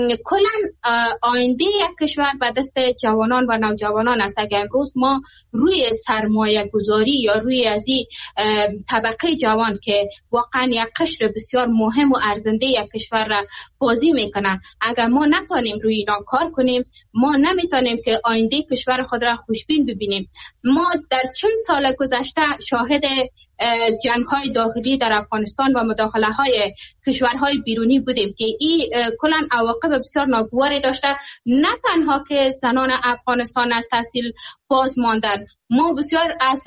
کلا آینده یک کشور به دست جوانان و نوجوانان است. اگر امروز ما روی سرمایه گذاری یا روی از این طبقه جوان که واقعا یک قشر بسیار مهم و ارزنده یک کشور را بازی میکنن، اگر ما نتونیم روی اینا کار کنیم، ما نمیتونیم که آینده کشور خود را خوشبین ببینیم. ما در چند سال گذشته شاهد جنگ های داخلی در افغانستان و مداخله های کشورهای بیرونی بودیم که این کلا عواقب بسیار ناگواری داشته. نه تنها که زنان افغانستان از تحصیل باز ماندن، ما بسیار از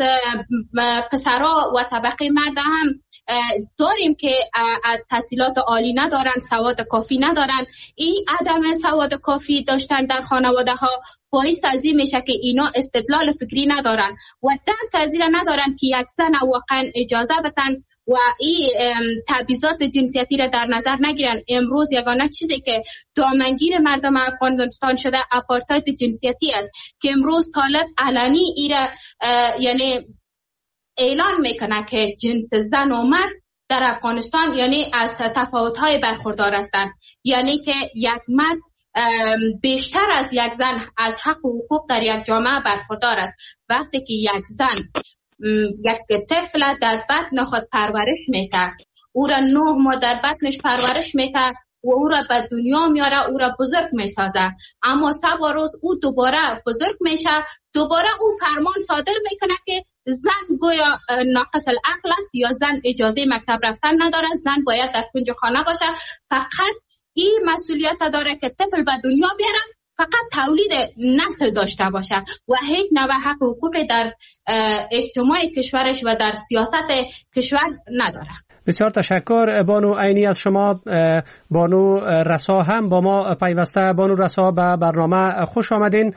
پسرها و طبقه مرد هم داریم که تحصیلات عالی ندارن، سواد کافی ندارن. این عدم سواد کافی داشتن در خانواده ها باعث از این میشه که اینا استدلال فکری ندارن و درک از این ندارن که یک زن واقعا اجازه بدن و این تبعیضات جنسیتی را در نظر نگیرن. امروز یگانه چیزی که دامنگیر مردم افغانستان شده آپارتاید جنسیتی است که امروز طالب علنی ایره یعنی اعلان میکنه که جنس زن و مرد در افغانستان یعنی از تفاوت‌های برخوردار هستند، یعنی که یک مرد بیشتر از یک زن از حق و حقوق در یک جامعه برخوردار است. وقتی که یک زن یک طفل در بطن خود پرورش میده، او را نه ماه در بطنش پرورش میده و او را به دنیا میاره، او را بزرگ میسازه، اما سبا روز او دوباره بزرگ میشه، دوباره او فرمان صادر میکنه که زن گویا ناقص العقل است یا زن اجازه مکتب رفتن نداره، زن باید در کنج خانه باشه. فقط این مسئولیت داره که طفل به دنیا بیاره، فقط تولید نسل داشته باشه و هیچ نوع حق و حقوقی در اجتماع کشورش و در سیاست کشور نداره. بسیار تشکر بانو عینی از شما. بانو رسا هم با ما پیوسته. بانو رسا به برنامه خوش آمدین.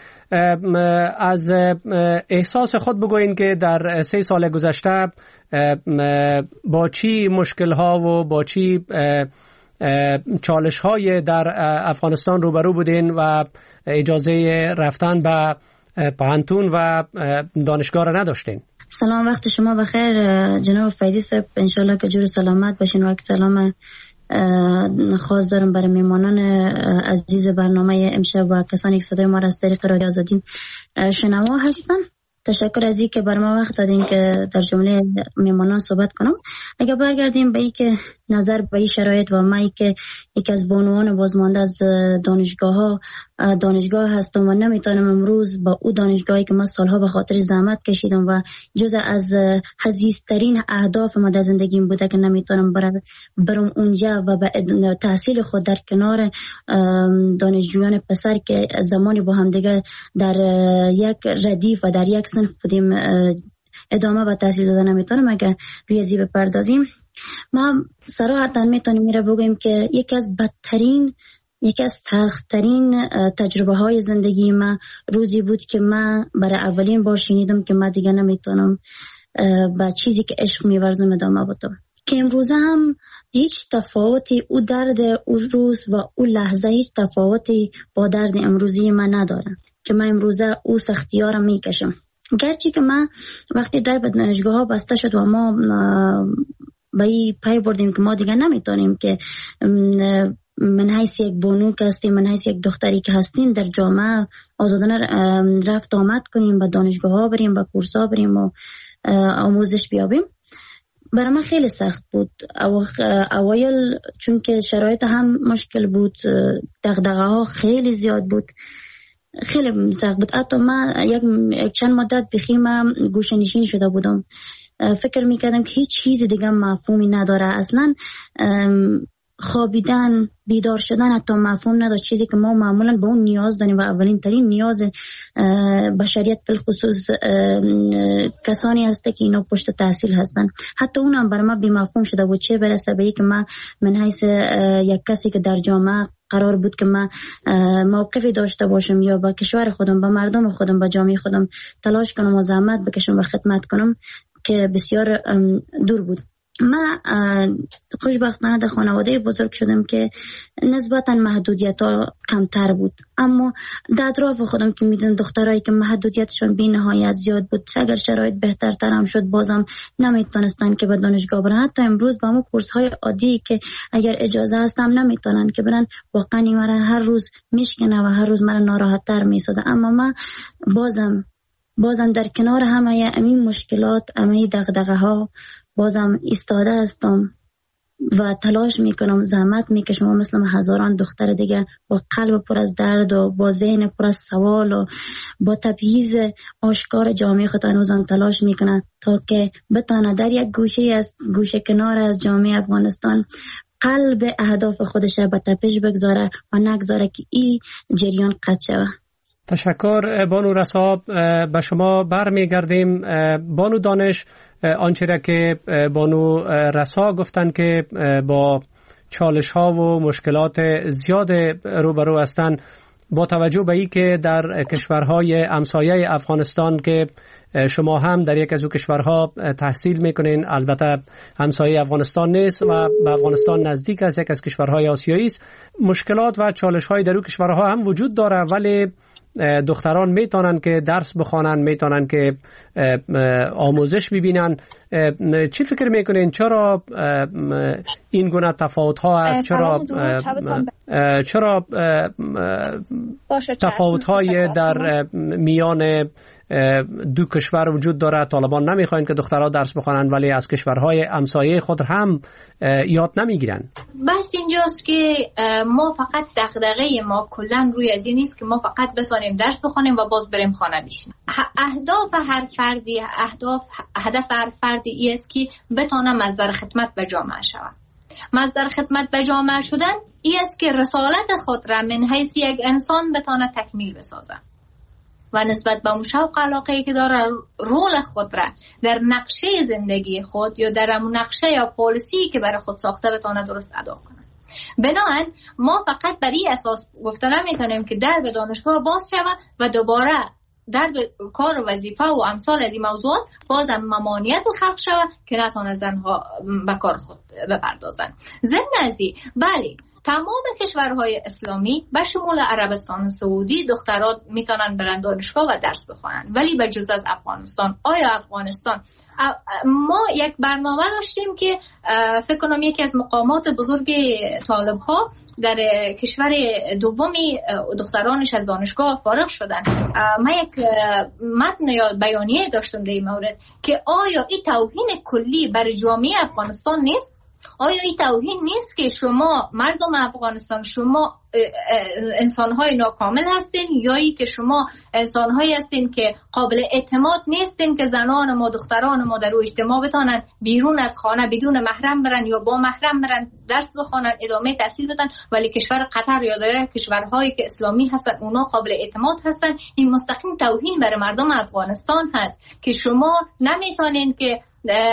از احساس خود بگوین که در سه سال گذشته با چی مشکل ها و با چی چالش های در افغانستان روبرو بودین و اجازه رفتن به پانتون و دانشگاه را نداشتین. سلام، وقت شما بخیر جناب فیضی صاحب، انشالله که جور سلامت باشین و یک سلام خاص دارم برای میمانان عزیز برنامه امشب و کسانی که صدای ما را از طریق رادیو آزادی شنوا هستن. تشکر از اینکه بر ما وقت دادین که در جمله میمانان صحبت کنم. اگر برگردیم به این که نظر به این شرایط و من که یکی از بانوان بازمانده از دانشگاه ها دانشگاه هستم و نمیتونم امروز با او دانشگاهی که من سالها به خاطر زحمت کشیدم و جز از عزیزترین اهداف من در زندگیم بوده که نمیتونم برم برم اونجا و به تحصیل خود در کنار دانشجویان پسر که زمانی با هم دیگه در یک ردیف و در یک صنف بودیم ادامه و تحصیل دادن نمیتونم. اگر ریاضی بپردازیم ما صراحتا میتونیم میره بگویم که یکی از بدترین یکی از تلخترین تجربه های زندگی ما روزی بود که من برای اولین بار شنیدم که من دیگه نمیتونم با چیزی که عشق میورزم ادامه بدم، که امروزه هم هیچ تفاوتی او درد او روز و او لحظه هیچ تفاوتی با درد امروزی من نداره که من امروزه او سختی ها را میکشم. گرچه که من وقتی در دانشگاه ها بسته شد و ما به این پی بردیم که ما دیگه نمیتونیم که من حیث یک بانو که هستیم، من حیث یک دختری که هستیم در جامعه آزادانه رفت آمد کنیم، به دانشگاه ها بریم، به کورس ها بریم و آموزش بیابیم، برای من خیلی سخت بود. اوایل چون که شرایط هم مشکل بود، دغدغه ها خیلی زیاد بود، خیلی سخت بود. حتی من یک چند مدت بخیم گوشه نشین شده بودم، فکر میکردم که هیچ چیز دیگه مفهومی نداره، اصلا خوابیدن، بیدار شدن حتی مفهوم نداشت، چیزی که ما معمولا به اون نیاز داریم و اولین ترین نیاز بشریت بالخصوص کسانی هسته که اینا پشت تحصیل هستن. حتی اونم برای ما بی مفهوم شده بود، چه برسه به که من من حیث یک کسی که در جامعه قرار بود که من موقفی داشته باشم یا با کشور خودم، با مردم خودم، با جامعه خودم تلاش کنم و زحمت بکشم و خدمت کنم، که بسیار دور بود. من خوشبختانه در خانواده بزرگ شدم که نسبتا محدودیت ها کمتر بود، اما در اطراف خودم که میدونم دخترایی که محدودیتشون بی نهایت زیاد بود، اگر شرایط بهترتر هم شد بازم نمیتونستن که به دانشگاه برن. حتی امروز با همون کورس های عادی که اگر اجازه هست هم نمیتونن که برن، واقعا این مرا هر روز میشکنه و هر روز مرا ناراحت تر میسازه. اما من بازم بازم در کنار همه این مشکلات، همه دغدغه ها بازم ایستاده هستم و تلاش میکنم، زحمت میکشم و مثل هزاران دختر دیگه با قلب پر از درد و با ذهن پر از سوال و با تبعیض آشکار جامعه خود هنوزم تلاش میکنم تا که بتانه در یک گوشه از گوشه کنار از جامعه افغانستان قلب اهداف خودش به تپش بگذاره و نگذاره که این جریان قطع شود. تشکر بانو رسا. به شما برمیگردیم. بانو دانش، آنچه را که بانو رسا گفتن که با چالش ها و مشکلات زیاد روبرو هستند، با توجه به این که در کشورهای همسایه افغانستان که شما هم در یک از او کشورها تحصیل میکنین، البته همسایه افغانستان نیست و به افغانستان نزدیک است، یک از کشورهای آسیایی است، مشکلات و چالش های در او کشورها هم وجود داره، ولی دختران میتونن که درس بخوانن، میتونن که آموزش ببینن. چی فکر میکنین چرا این گونه تفاوت ها است؟ چرا چرا تفاوت های در میان دو کشور وجود داره؟ طالبان نمیخواین که دخترها درس بخوانن ولی از کشورهای همسایه خود هم یاد نمیگیرن. بس اینجاست که ما فقط دغدغه ما کلا روی از این نیست که ما فقط بتونیم درس بخونیم و باز بریم خانه بشینیم. اهداف هر فردی، اهداف هدف هر فردی ای است که بتونه مصدر خدمت به جامعه شود. مصدر خدمت به جامعه شدن ای است که رسالت خود را من حیث یک انسان بتونه تکمیل بسازه و نسبت به اون شوق علاقه‌ای که داره رول خود را در نقشه زندگی خود یا در اون نقشه یا پالیسی که برای خود ساخته بتونه درست ادا کنه. بنابراین ما فقط بر این اساس گفته نمیتونیم که در به دانشگاه باز شود و دوباره در کار و وظیفه و امثال از این موضوعات بازم ممانعت خلق شود که نتونه زنها به کار خود بپردازن. ضمن از این بله تمام کشورهای اسلامی به شمول عربستان سعودی دخترات میتونن برن دانشگاه و درس بخونن، ولی به جز از افغانستان. آیا افغانستان ما یک برنامه داشتیم که فکر کنم یکی از مقامات بزرگ طالب ها در کشور دومی دخترانش از دانشگاه فارغ شدن. من یک متن یا بیانیه داشتم در این مورد که آیا این توهین کلی بر جامعه افغانستان نیست؟ آیا این توهین نیست که شما مردم افغانستان شما انسان‌های ناکامل هستین، یا ای که شما انسان‌هایی هستین که قابل اعتماد نیستین که زنان ما دختران ما در اجتماع بتانن بیرون از خانه بدون محرم برن یا با محرم برن درس بخونن ادامه تحصیل بدن، ولی کشور قطر یا دیگر کشورهایی که اسلامی هستن اونا قابل اعتماد هستن. این مستقیم توهین بر مردم افغانستان هست که شما نمیتونین که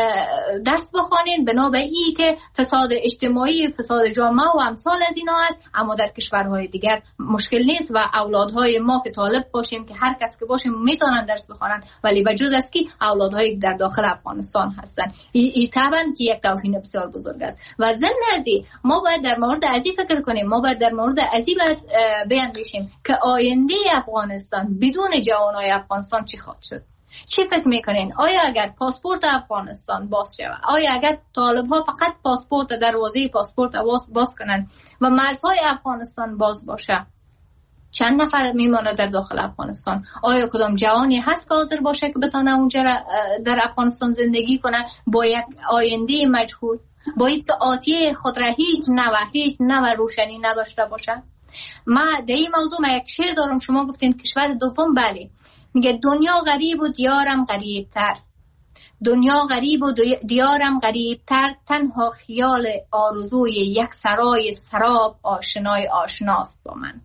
درس بخوانین بنابر ای که فساد اجتماعی، فساد جامعه و امثال از اینا است، اما در کشورهای دیگر مشکل نیست و اولادهای ما که طالب باشیم که هر کس که باشیم میتونن درس بخوانن، ولی وجود است که اولادهایی در داخل افغانستان هستن. این طبعا که یک توهین بسیار بزرگ است و ضمن ازی ما باید در مورد ازی فکر کنیم، ما باید در مورد ازی باید بیاندیشیم که آینده افغانستان بدون جوانای افغانستان چی خواهد شد. چی فکر میکنین؟ آیا اگر پاسپورت افغانستان باز شود، آیا اگر طالب ها فقط پاسپورت دروازه پاسپورت باز, باز کنن و مرزهای افغانستان باز باشه، چند نفر میمونه در داخل افغانستان؟ آیا کدام جوانی هست که حاضر باشه که بتونه اونجا در افغانستان زندگی کنه با یک آینده مجهول، باید که آتیه خود را هیچ نوع هیچ نوع روشنی نداشته باشه؟ ما در این موضوع ما یک شعر دارم، شما گفتین کشور دوم، بله، میگه دنیا غریب و دیارم غریب تر، دنیا غریب و دیارم غریب تر، تنها خیال آرزوی یک سرای سراب آشنای آشناست با من.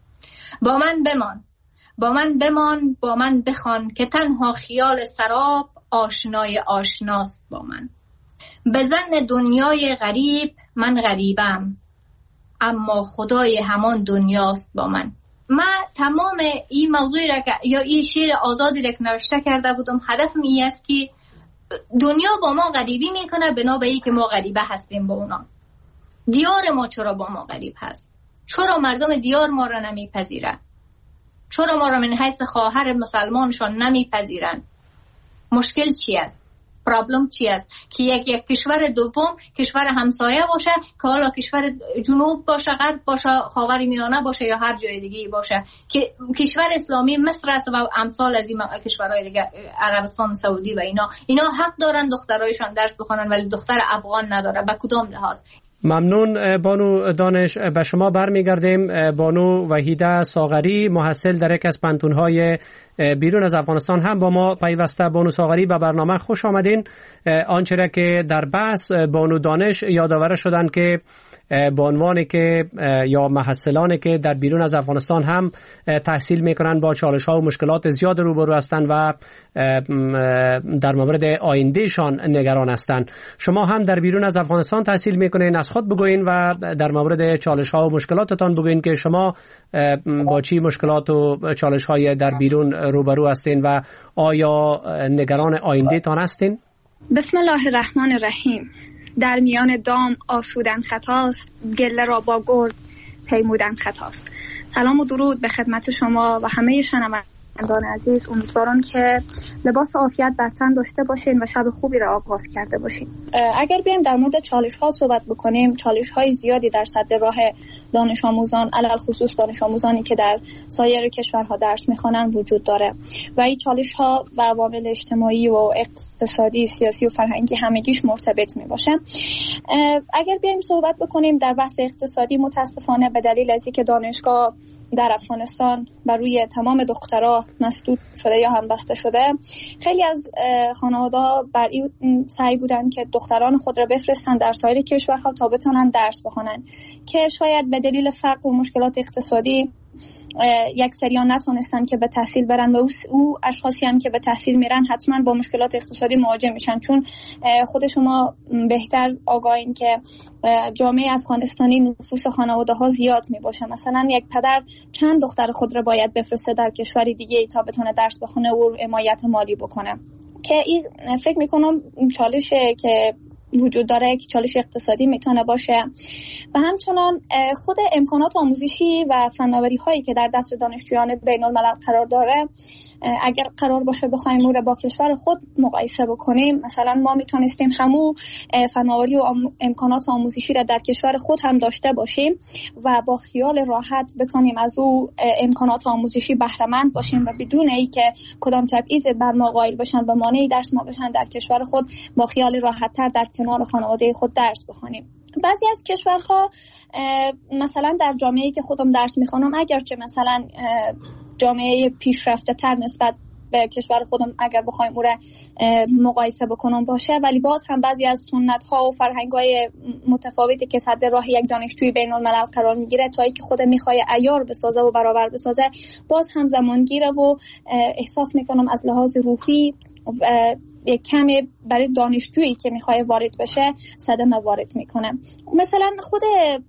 با من بمان، با من بمان، با من بخوان که تنها خیال سراب آشنای آشناست با من. بزن دنیای غریب من غریبم، اما خدای همان دنیاست با من. من تمام این موضوعی را که یا این شعر آزادی را که نوشته کرده بودم، هدفم این است که دنیا با ما غریبی میکنه بنا ای که ما غریبه هستیم با اونا. دیار ما چرا با ما غریب هست؟ چرا مردم دیار ما را نمیپذیرن؟ چرا ما را من حیث خواهر مسلمانشان نمیپذیرن؟ مشکل چی است؟ پرابلم چی است که یک یک کشور دوم کشور همسایه باشه، که حالا کشور جنوب باشه، غرب باشه، خاورمیانه باشه یا هر جای دیگه باشه، که کشور اسلامی مصر است و امثال از این کشورهای دیگه، عربستان سعودی و اینا اینا حق دارن دخترایشان درس بخونن، ولی دختر افغان نداره. به کدام لحاظ؟ ممنون بانو دانش. به شما برمیگردیم. بانو وحیده ساغری، محصل در یک از پانتون‌های بیرون از افغانستان، هم با ما پیوسته. بانو ساغری، به برنامه خوش آمدین. آنچه را که در بحث بانو دانش یادآور شدن که به عنوان که یا محصلانی که در بیرون از افغانستان هم تحصیل میکنن با چالش ها و مشکلات زیاد روبرو هستند و در مورد آیندهشان نگران هستند. شما هم در بیرون از افغانستان تحصیل میکنین، از خود بگوین و در مورد چالش ها و مشکلاتتان بگوین که شما با چی مشکلات و چالش های در بیرون روبرو هستین و آیا نگران آینده تان هستین؟ بسم الله الرحمن الرحیم. در میان دام آسودن خطاست، گله را با گرد پیمودن خطاست. سلام و درود به خدمت شما و همه شنوندگان عزیز. امیدوارم که لباس عافیت بر تن داشته باشین و شب خوبی را آغاز کرده باشین. اگر بیایم در مورد چالش ها صحبت بکنیم، چالش های زیادی در سد راه دانش آموزان، علل خصوص دانش آموزانی که در سایر کشورها درس میخوانن وجود داره و این چالش ها و عوامل اجتماعی و اقتصادی، سیاسی و فرهنگی همگیش مرتبط میباشه. اگر بیایم صحبت بکنیم در بحث اقتصادی، متاسفانه به دلیل از اینکه دانشگاه در افغانستان بر روی تمام دخترها مسدود شده یا هم بسته شده، خیلی از خانواده‌ها بر این سعی بودن که دختران خود را بفرستن در سایر کشورها تا بتونن درس بخونن، که شاید به دلیل فقر و مشکلات اقتصادی یک سریان نتونستن که به تحصیل برن و او اشخاصی هم که به تحصیل میرن حتما با مشکلات اقتصادی مواجه میشن، چون خود شما بهتر آگاهین که جامعه افغانستانی نفوس خانواده ها زیاد میباشه. مثلا یک پدر چند دختر خود را باید بفرسته در کشوری دیگه تا بتونه درس بخونه و حمایت مالی بکنه، که این فکر میکنم چالشه که وجود داره، که چالش اقتصادی میتونه باشه. و همچنان خود امکانات آموزشی و فناوری هایی که در دست دانشجویان بین الملل قرار داره اگر قرار باشه بخوایم او را با کشور خود مقایسه بکنیم، مثلا ما میتونستیم همو فناوری و امکانات آموزشی را در کشور خود هم داشته باشیم و با خیال راحت بتونیم از او امکانات آموزشی بهره مند باشیم و بدون اینکه کدام تبعیض بر ما قائل باشن به مانع درس ما بشن در کشور خود با خیال راحت تر در کنار خانواده خود درس بخوانیم. بعضی از کشورها مثلا در جامعه‌ای که خودم درس میخوانم، اگرچه مثلا جامعه پیشرفته تر نسبت به کشور خودم اگر بخوایم او را مقایسه بکنم باشه، ولی باز هم بعضی از سنت ها و فرهنگ های متفاوتی که صد راه یک دانشجوی بین الملل قرار میگیره تا اینکه خود میخواد عیار بسازه و برابر بسازه، باز هم زمان گیره و احساس میکنم از لحاظ روحی یک کمی برای دانشجویی که میخواد وارد بشه صدمه وارد میکنه. مثلا خود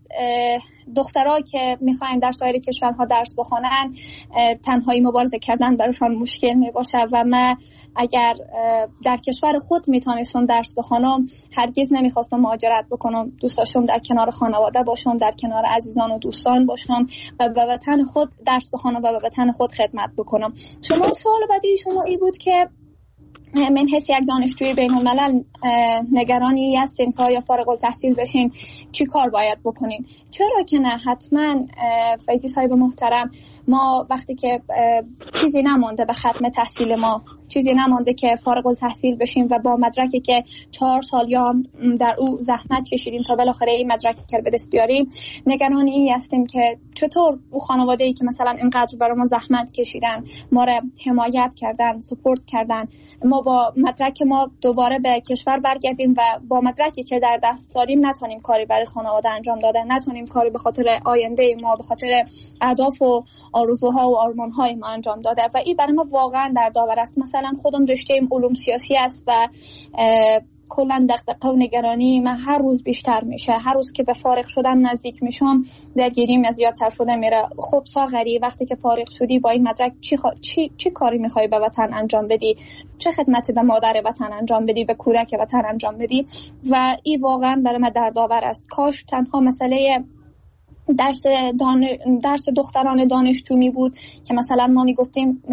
دخترها که میخواین در سایر کشورها درس بخونن، تنهایی مبارزه کردن براشون مشکل میباشه و من اگر در کشور خود میتونستم درس بخونم هرگز نمیخواستم مهاجرت بکنم. دوست داشتم در کنار خانواده باشم، در کنار عزیزان و دوستان باشم و به وطن خود درس بخونم و به وطن خود خدمت بکنم. شما سوال بعدی شما این بود که من حس یک دانشجوی بین الملل نگرانی هستین که یا فارغ التحصیل بشین چی کار باید بکنین؟ چرا که نه، حتما فیضی صاحب محترم، ما وقتی که چیزی نمانده به ختم تحصیل ما، چیزی نمانده که فارغ التحصیل بشیم و با مدرکی که چهار سال یا در او زحمت کشیدیم تا بالاخره این مدرک رو به دست بیاریم، نگران این هستیم که چطور او خانواده‌ای که مثلا اینقدر برای ما زحمت کشیدن، ما را حمایت کردن، سپورت کردن، ما با مدرک ما دوباره به کشور برگردیم و با مدرکی که در دست داریم نتونیم کاری برای خانواده انجام دادن، نتونیم کاری به خاطر آینده ما، به خاطر اهداف و آرزوها و آرمان‌های ما انجام داده و این برای ما واقعا دردآور است. مثلا خودم رشته علوم سیاسی است و کلا دغدغه و نگرانی من هر روز بیشتر میشه. هر روز که به فارغ شدن نزدیک میشم درگیریم زیادتر شده میره. خب ساغری، وقتی که فارغ شدی با این مدرک چی, خوا... چی... چی کاری میخوای به وطن انجام بدی؟ چه خدمتی به مادر وطن انجام بدی، به کودک وطن انجام بدی؟ و این واقعا برای من دردآور است. کاش تنها مسئله درس دان... درس دختران دانشجو می بود که مثلا ما می گفتیم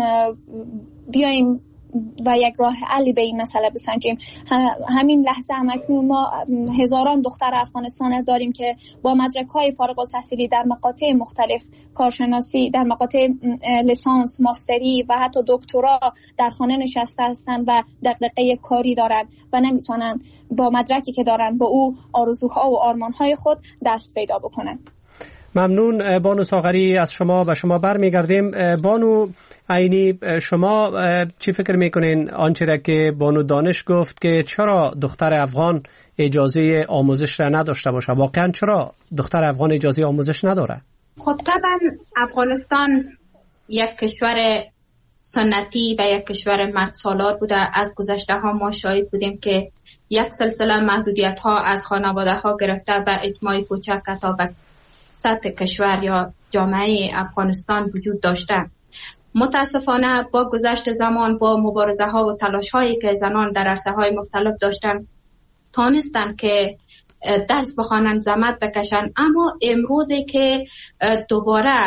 بیایم و یک راه حلی به این مسئله بسنجیم. همین لحظه همکنون ما هزاران دختر افغانستان داریم که با مدرک‌های فارغ التحصیلی در مقاطع مختلف، کارشناسی، در مقاطع لیسانس، ماستری و حتی دکترا در خانه نشسته هستند و دغدغه کاری دارند و نمیتونن با مدرکی که دارن با او آرزوها و آرمانهای خود دست پیدا بکنن. ممنون بانو ساغری، از شما به شما برمیگردیم. بانو عینی، شما چی فکر میکنین آنچه را که بانو دانش گفت که چرا دختر افغان اجازه آموزش را نداشته باشه؟ واقعا چرا دختر افغان اجازه آموزش نداره؟ خب طبعا افغانستان یک کشور سنتی و یک کشور مرد سالار بوده. از گذشته ها ما شاهد بودیم که یک سلسله محدودیت ها از خانواده ها گرفته به اجتماع کوچک تا به سطح کشور یا جامعه افغانستان وجود داشته. متاسفانه با گذشت زمان، با مبارزه ها و تلاش هایی که زنان در عرصه های مختلف داشتن، تانستن که درس بخوانن، زحمت بکشن. اما امروزی که دوباره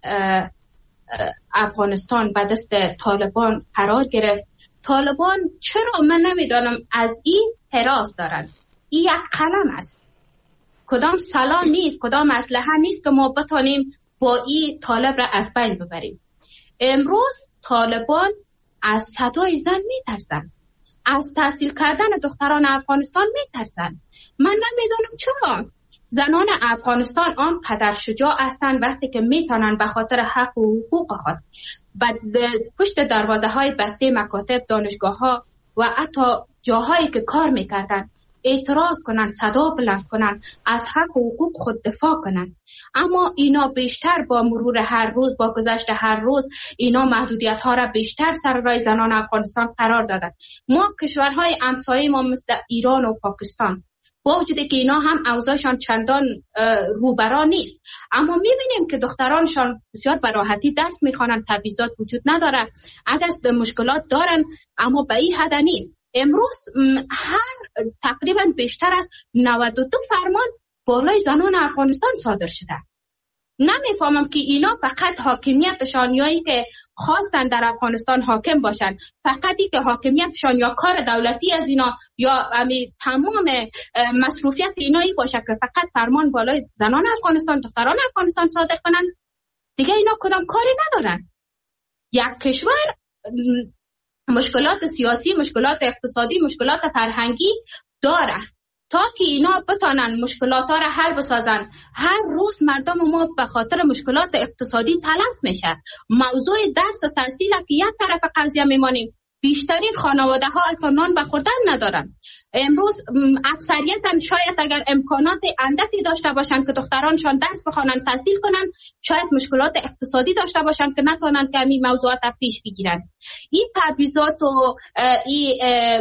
افغانستان به دست طالبان قرار گرفت، طالبان چرا من نمیدانم از این حراس دارن. این یک قلم است، کدام سلاح نیست، کدام اسلحه نیست که ما بتانیم با این طالب را از بین ببریم. امروز طالبان از صدای زن میترسن، از تحصیل کردن دختران افغانستان میترسن. من نمیدانم چرا زنان افغانستان آنقدر شجاع هستند وقتی که میتونن به خاطر حق و حقوق خود پشت دروازه های بسته مکاتب، دانشگاه ها و حتی جاهایی که کار میکردن اعتراض کنن، صدا بلند کنن، از حق و حقوق خود دفاع کنن. اما اینا بیشتر با مرور هر روز، با گذشت هر روز، اینا محدودیت ها را بیشتر سر راه زنان افغانستان قرار دادن. ما کشورهای همسایه ما مثل ایران و پاکستان، با وجودی که اینا هم اوضاعشان چندان روبرا نیست، اما میبینیم که دخترانشان بسیار به راحتی درس میخوانند، تبعیضات وجود نداره، عدد مشکلات دارن، اما به این حد نیست. امروز هر تقریبا بیشتر از نود و دو فرمان بالای زنان افغانستان صادر شده. نمیفهمم که اینا فقط حاکمیتشان یایی که خواستن در افغانستان حاکم باشن، فقط ای که حاکمیتشان یا کار دولتی از اینا یا امی تمام مصروفیت اینایی باشه که فقط فرمان بالای زنان افغانستان، دختران افغانستان صادر کنن، دیگه اینا کدام کاری ندارن. یک کشور مشکلات سیاسی، مشکلات اقتصادی، مشکلات فرهنگی داره. تا که اینا بتانن مشکلات ها را حل بسازن، هر روز مردم ما به خاطر مشکلات اقتصادی تلف میشه. موضوع درس و تحصیل که یک طرف قضیه میمانیم، بیشترین خانواده ها حتی نان به خوردن ندارن. امروز اکثریتا شاید اگر امکانات اندکی داشته باشن که دخترانشان درس بخوانن، تحصیل کنن، شاید مشکلات اقتصادی داشته باشن که نتونن که این موضوعات پیش بگیرن. این تبعیضات و این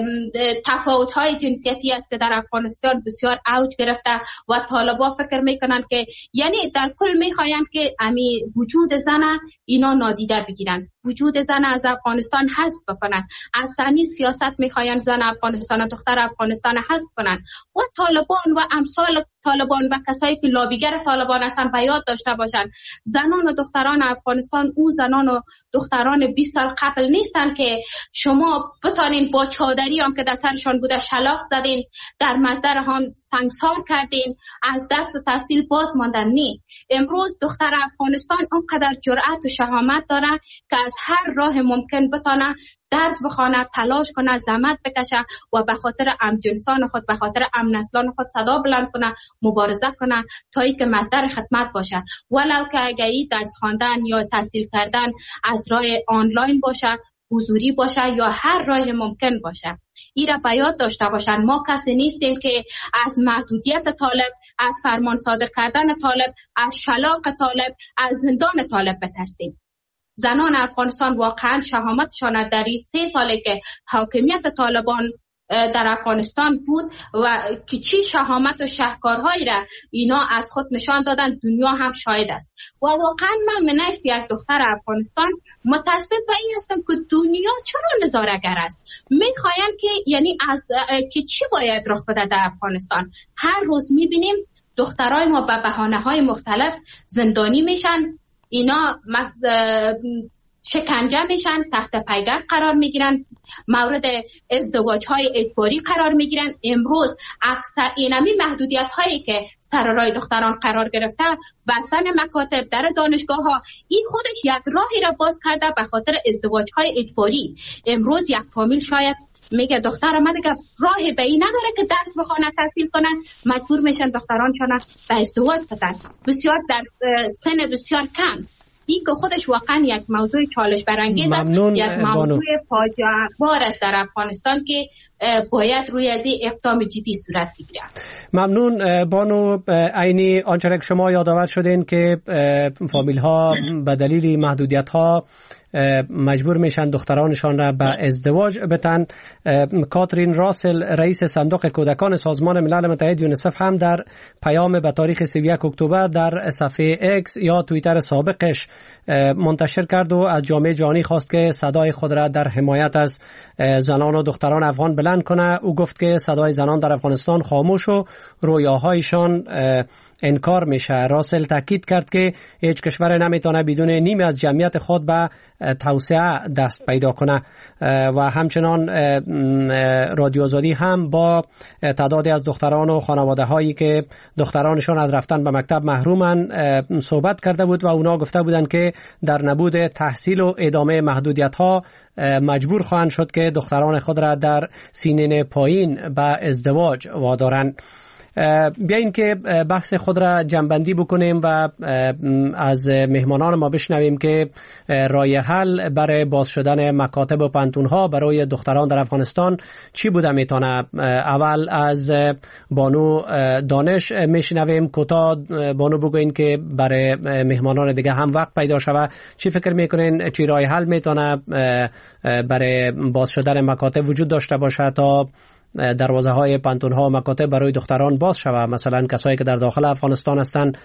تفاوت های جنسیتی است که در افغانستان بسیار اوج گرفته و طالبان فکر میکنن که یعنی در کل میخواین که امی وجود زن اینا نادیده بگیرن، وجود زن از افغانستان حذف بکنن. از سنی سیاست میخواین زن افغانستان و دختر افغانستان حذف کنن و طالبان و امثال طالبان و کسایی که لابیگر طالبان هستن به یاد داشته باشن زنان و دختران افغانستان او زنان و دختران بیست سال قبل نیستن که شما بتانین با چادری هم که در سرشان بوده شلاق زدین، در مصدر هم سنگسار کردین، از درس و تحصیل باز ماندن. نی امروز دختر افغانستان اونقدر جرأت و شهامت داره که از هر راه ممکن بتانه درس بخونه، تلاش کنه، زحمت بکشه و به خاطر همجنسان خود، به خاطر همنسلان خود صدا بلند کنه، مبارزه کنه تا ای که مصدر خدمت باشه. ولو که اگه درس خواندن یا تحصیل کردن از راه آنلاین باشه، حضوری باشه یا هر راه ممکن باشه. این را به یاد داشته باشن. ما کسی نیستیم که از محدودیت طالب، از فرمان صادر کردن طالب، از شلاق طالب، از زندان طالب بترسیم. زنان افغانستان واقعا شهامتشان در این سه ساله که حاکمیت طالبان در افغانستان بود و که چی شهامت و شهکارهایی را اینا از خود نشان دادن، دنیا هم شاهد است. و واقعا من منیست یک دختر افغانستان متاسف به این هستم که دنیا چرا نظاره‌گر است. میخواین که یعنی از که چی باید رخ بده در افغانستان. هر روز میبینیم دخترای ما به بهانه‌های مختلف زندانی میشن، اینا شکنجه میشن، تحت پیگر قرار میگیرن، مورد ازدواج های اجباری قرار میگیرن. امروز اکثر اینمی محدودیت هایی که سر راه دختران قرار گرفته، بستن مکاتب در دانشگاه ها، این خودش یک راهی را باز کرده به خاطر ازدواج های اجباری. امروز یک فامیل شاید میگه دختر ما دیگه راهی به این نداره که درس بخونه، تحصیل کنه، مجبور میشن دخترانشان به ازدواج بدن، بسیار در سن بسیار کم. این که خودش واقعا یک موضوع چالش برانگیز است، یک موضوع فاجعه بار است در افغانستان که باید روی از این اقدام جدی صورت بگیره. ممنون بانو. عینی آنچه که شما یادآور شدین که فامیل ها به دلیل محدودیت ها مجبور میشن دخترانشان را به ازدواج بتن. کاترین راسل رئیس صندوق کودکان سازمان ملل متحد یونیسف هم در پیام به تاریخ سی و یک اکتبر در صفحه اکس یا توییتر سابقش منتشر کرد و از جامعه جهانی خواست که صدای خود را در حمایت از زنان و دختران افغان بلند کنه. او گفت که صدای زنان در افغانستان خاموش و رویاهایشان انکار میشه. راسل تاکید کرد که هیچ کشور نمیتونه بدون نیمی از جمعیت خود به توسعه دست پیدا کنه و همچنان رادیو آزادی هم با تعدادی از دختران و خانواده هایی که دخترانشان از رفتن به مکتب محرومن صحبت کرده بود و اونا گفته بودند که در نبود تحصیل و ادامه محدودیت ها مجبور خواهند شد که دختران خود را در سنین پایین به ازدواج وادارند. بیاییم که بحث خود را جنبندی بکنیم و از مهمانان ما بشنویم که راه حل برای باز شدن مکاتب و پانتون‌ها برای دختران در افغانستان چی بوده میتونه. اول از بانو دانش میشنویم. کوتاه بانو بگوین که برای مهمانان دیگه هم وقت پیدا شود چی فکر میکنین چی راه حل میتونه برای باز شدن مکاتب وجود داشته باشه تا دروازه های پانتون ها و مکاتب برای دختران باز شود. مثلا کسایی که در داخل افغانستان هستند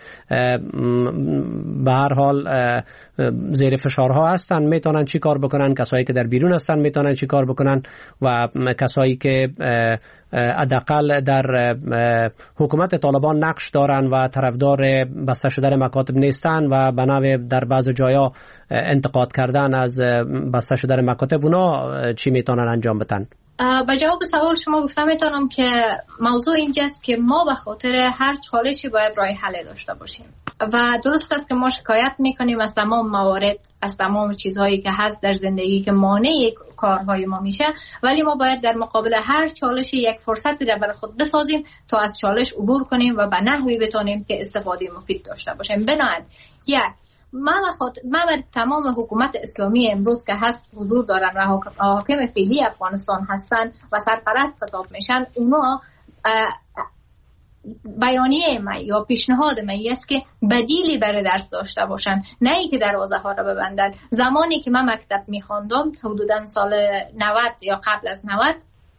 به هر حال زیر فشارها هستند، میتونن چی کار بکنن، کسایی که در بیرون هستند میتونن چی کار بکنن و کسایی که حداقل در حکومت طالبان نقش دارن و طرفدار بسته شدن مکاتب نیستن و به نوع در بعض جایا انتقاد کردن از بسته شدن مکاتب، اونا چی میتونن انجام بدن؟ با جواب سوال شما گفتم میتونم که موضوع اینجاست که ما به خاطر هر چالشی باید راه حل داشته باشیم و درست است که ما شکایت میکنیم از تمام موارد، از تمام چیزهایی که هست در زندگی که مانع کارهای ما میشه، ولی ما باید در مقابل هر چالشی یک فرصتی را برای خود بسازیم تا از چالش عبور کنیم و به نحوی بتونیم که استفاده مفید داشته باشیم. بنابراین یک ما خود ما تمام حکومت اسلامی امروز که هست حضور دارن و حاکم فعلی افغانستان هستن و سرپرست خطاب میشن، اونا بیانیه من یا پیشنهاد من است که بدیلی برای درس داشته باشن، نه ای که دروازه ها را ببندن. زمانی که من مکتب میخواندم حدودا سال نود یا قبل از نود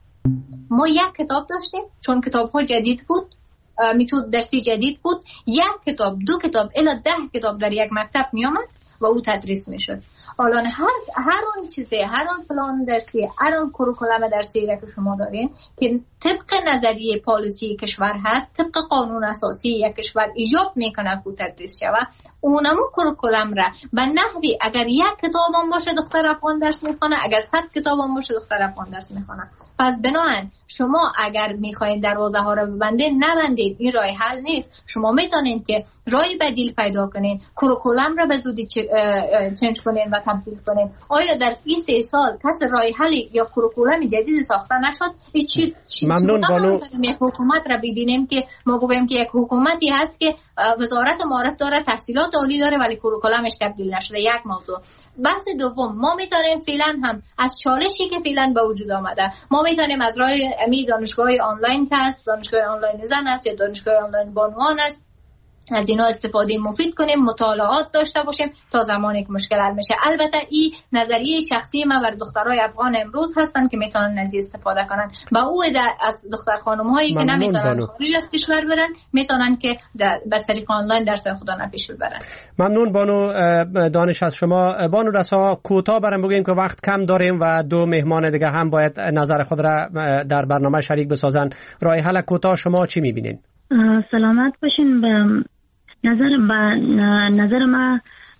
ما یک کتاب داشتیم، چون کتاب ها جدید بود، میتود درسی جدید بود، یک کتاب دو کتاب الی ده کتاب در یک مکتب می آمد و او تدریس می شد. الان هر هر اون چیزی، هر اون پلان درسی، هر اون کوریکولم درسی که شما دارین که طبق نظریه پالیسی کشور هست، طبق قانون اساسی یک کشور ایجاب میکنه که تدریس شود، اونمو کوریکولم را به نحوی اگر یک کتاب هم باشه دختر افغان درس میخونه، اگر صد کتاب هم باشه دختر افغان درس میخونه. پس بنابراین شما اگر میخواین دروازه ها رو ببندید، نبندید، این راه حل نیست. شما میتونید که راه بدیل پیدا کنین، کوریکولم را به زودی چنج کنین و تبدیل کنین. آیا در این سه سال کس راه حل یا کوریکولم جدید ساخته نشد؟ چی چی ممنون بانو. یک حکومت را ببینیم که ما بگویم که یک حکومتی هست که وزارت معارف داره، تحصیلات عالی داره، ولی کوریکولمش تبدیل نشده. یک موضوع. بحث دوم، ما میتونیم فعلا هم از چالشی که فعلا به وجود آمده، ما میتونیم از راه امی دانشگاه آنلاین که هست، دانشگاه آنلاین زن است یا دانشگاه آنلاین بانوان است، از اینا استفاده مفید کنیم، مطالعات داشته باشیم تا زمانی که مشکل حل میشه. البته این نظریه شخصی ما بر دخترای افغان امروز هستن که میتونن از استفاده کنن. با او از دختر خانم هایی که نمیتونن خارج از کشور برن میتونن که به طریق آنلاین درس خدا نپیش ببرن. ممنون بانو دانش از شما. بانو رسا کوتاه برام بگیم که وقت کم داریم و دو مهمان دیگه هم باید نظر خود را در برنامه شریک بسازن. راه حل کوتاه شما چی میبینین؟ سلامت باشین. به نظر با نظر ما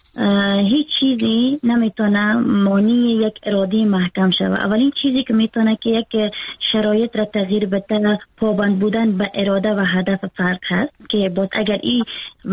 هیچ چیزی نمیتونه مانی یک اراده محکم شود. اولین چیزی که میتونه که یک شرایط را تغییر بده پابند بودن به اراده و هدف فرق هست که باید اگر این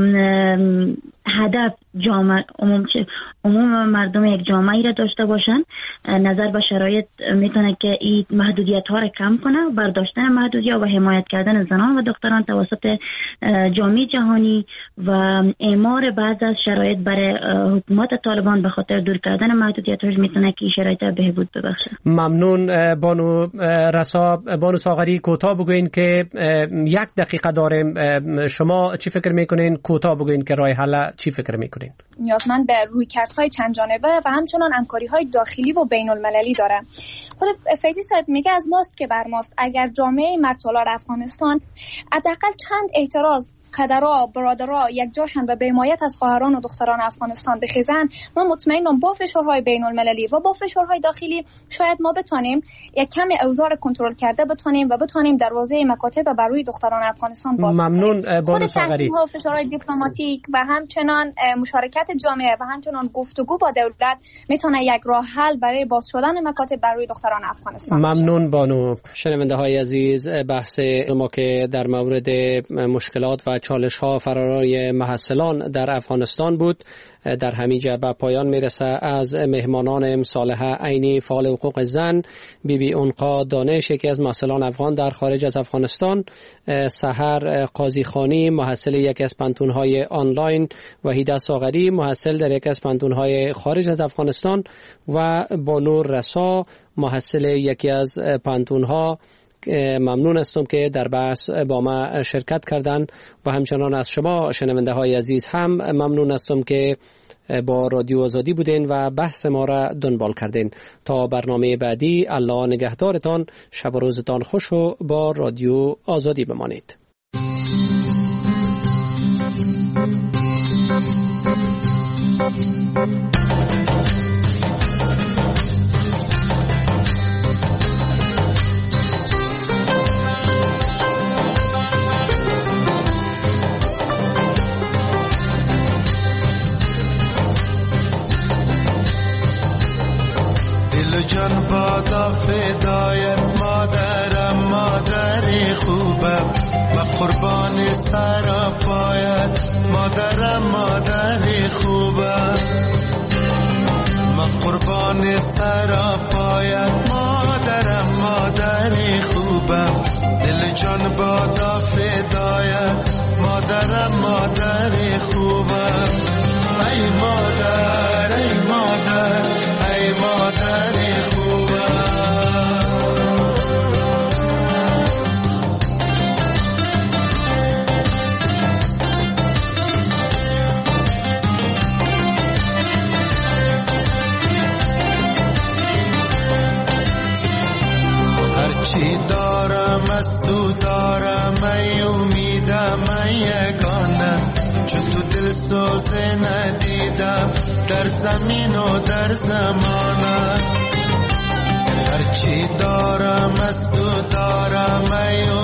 هدف جامعه عموم عموم مردم یک جامعه را داشته باشن، نظر به شرایط میتونه که این محدودیت ها را کم کنه، برداشتن محدودیت و حمایت کردن زنان و دختران توسط جامعه جهانی و اعمار بعض از شرایط برای حکومت طالبان به خاطر دور کردن محدودیت هاش میتونه که شرایط بهبود ببخشه. ممنون بانو رسا. بانو ساغری کوتاه بگوین که یک دقیقه داریم، شما چی فکر میکنین؟ کوتاه بگوین که راه حل چی فکر میکنین؟ نیازمند به رویکردهای چند جانبه و همچنان همکاری‌های داخلی و بین‌المللی داره. خود فیضی صاحب میگه از ماست که بر ماست. اگر جامعه مردسالار افغانستان حداقل چند اعتراض پدرها برادرها یک جاشن و به حمایت از خواهران و دختران افغانستان بخیزن، ما مطمئنم با فشارهای بین‌المللی و با فشارهای داخلی شاید ما بتونیم یک کمی اوضاع کنترل کرده بتونیم و بتونیم دروازه مکاتب بر روی دختران افغانستان باز کنیم. ممنون بانو ساغری. خود فشارهای دیپلماتیک و همچنان مشارکت جامعه و همچنان گفتگو با دولت میتونه یک راه حل برای باز شدن مکاتب بر روی دختران افغانستان. ممنون بانو. شنونده های عزیز، بحث ما که در مورد مشکلات و چالش ها فرارای محصلان در افغانستان بود در همینجا به پایان میرسه. از مهمانان صالحه عینی فعال حقوق زن، بی بی انقا دانش یکی از محصلان افغان در خارج از افغانستان، سحر قاضی خانی محصل یکی از پانتون‌های آنلاین، وحیده ساغری محصل در یکی از پانتون‌های خارج از افغانستان و بانو رسا محصل یکی از پانتون‌ها. ممنون هستم که در بحث با ما شرکت کردند و همچنان از شما شنونده های عزیز هم ممنون هستم که با رادیو آزادی بودین و بحث ما را دنبال کردین. تا برنامه بعدی، الله نگهدارتان، شب و روزتان خوش و با رادیو آزادی بمانید. جان بادا فدایت مادرم، مادری خوبم و قربان سر پایت مادرم، مادری خوبم و قربان سر پایت مادرم، مادری خوبم. دل جان بادا فدایت مادرم، مادری خوبم. ای مادر ای مادر ای مادری خوبم. هرچی دارم از تو دارم، ای امیدم ای یگانه، چون تو دل سوزه ندیدم در زمین و در زمانه. هرچی دارم از تو دارم، ای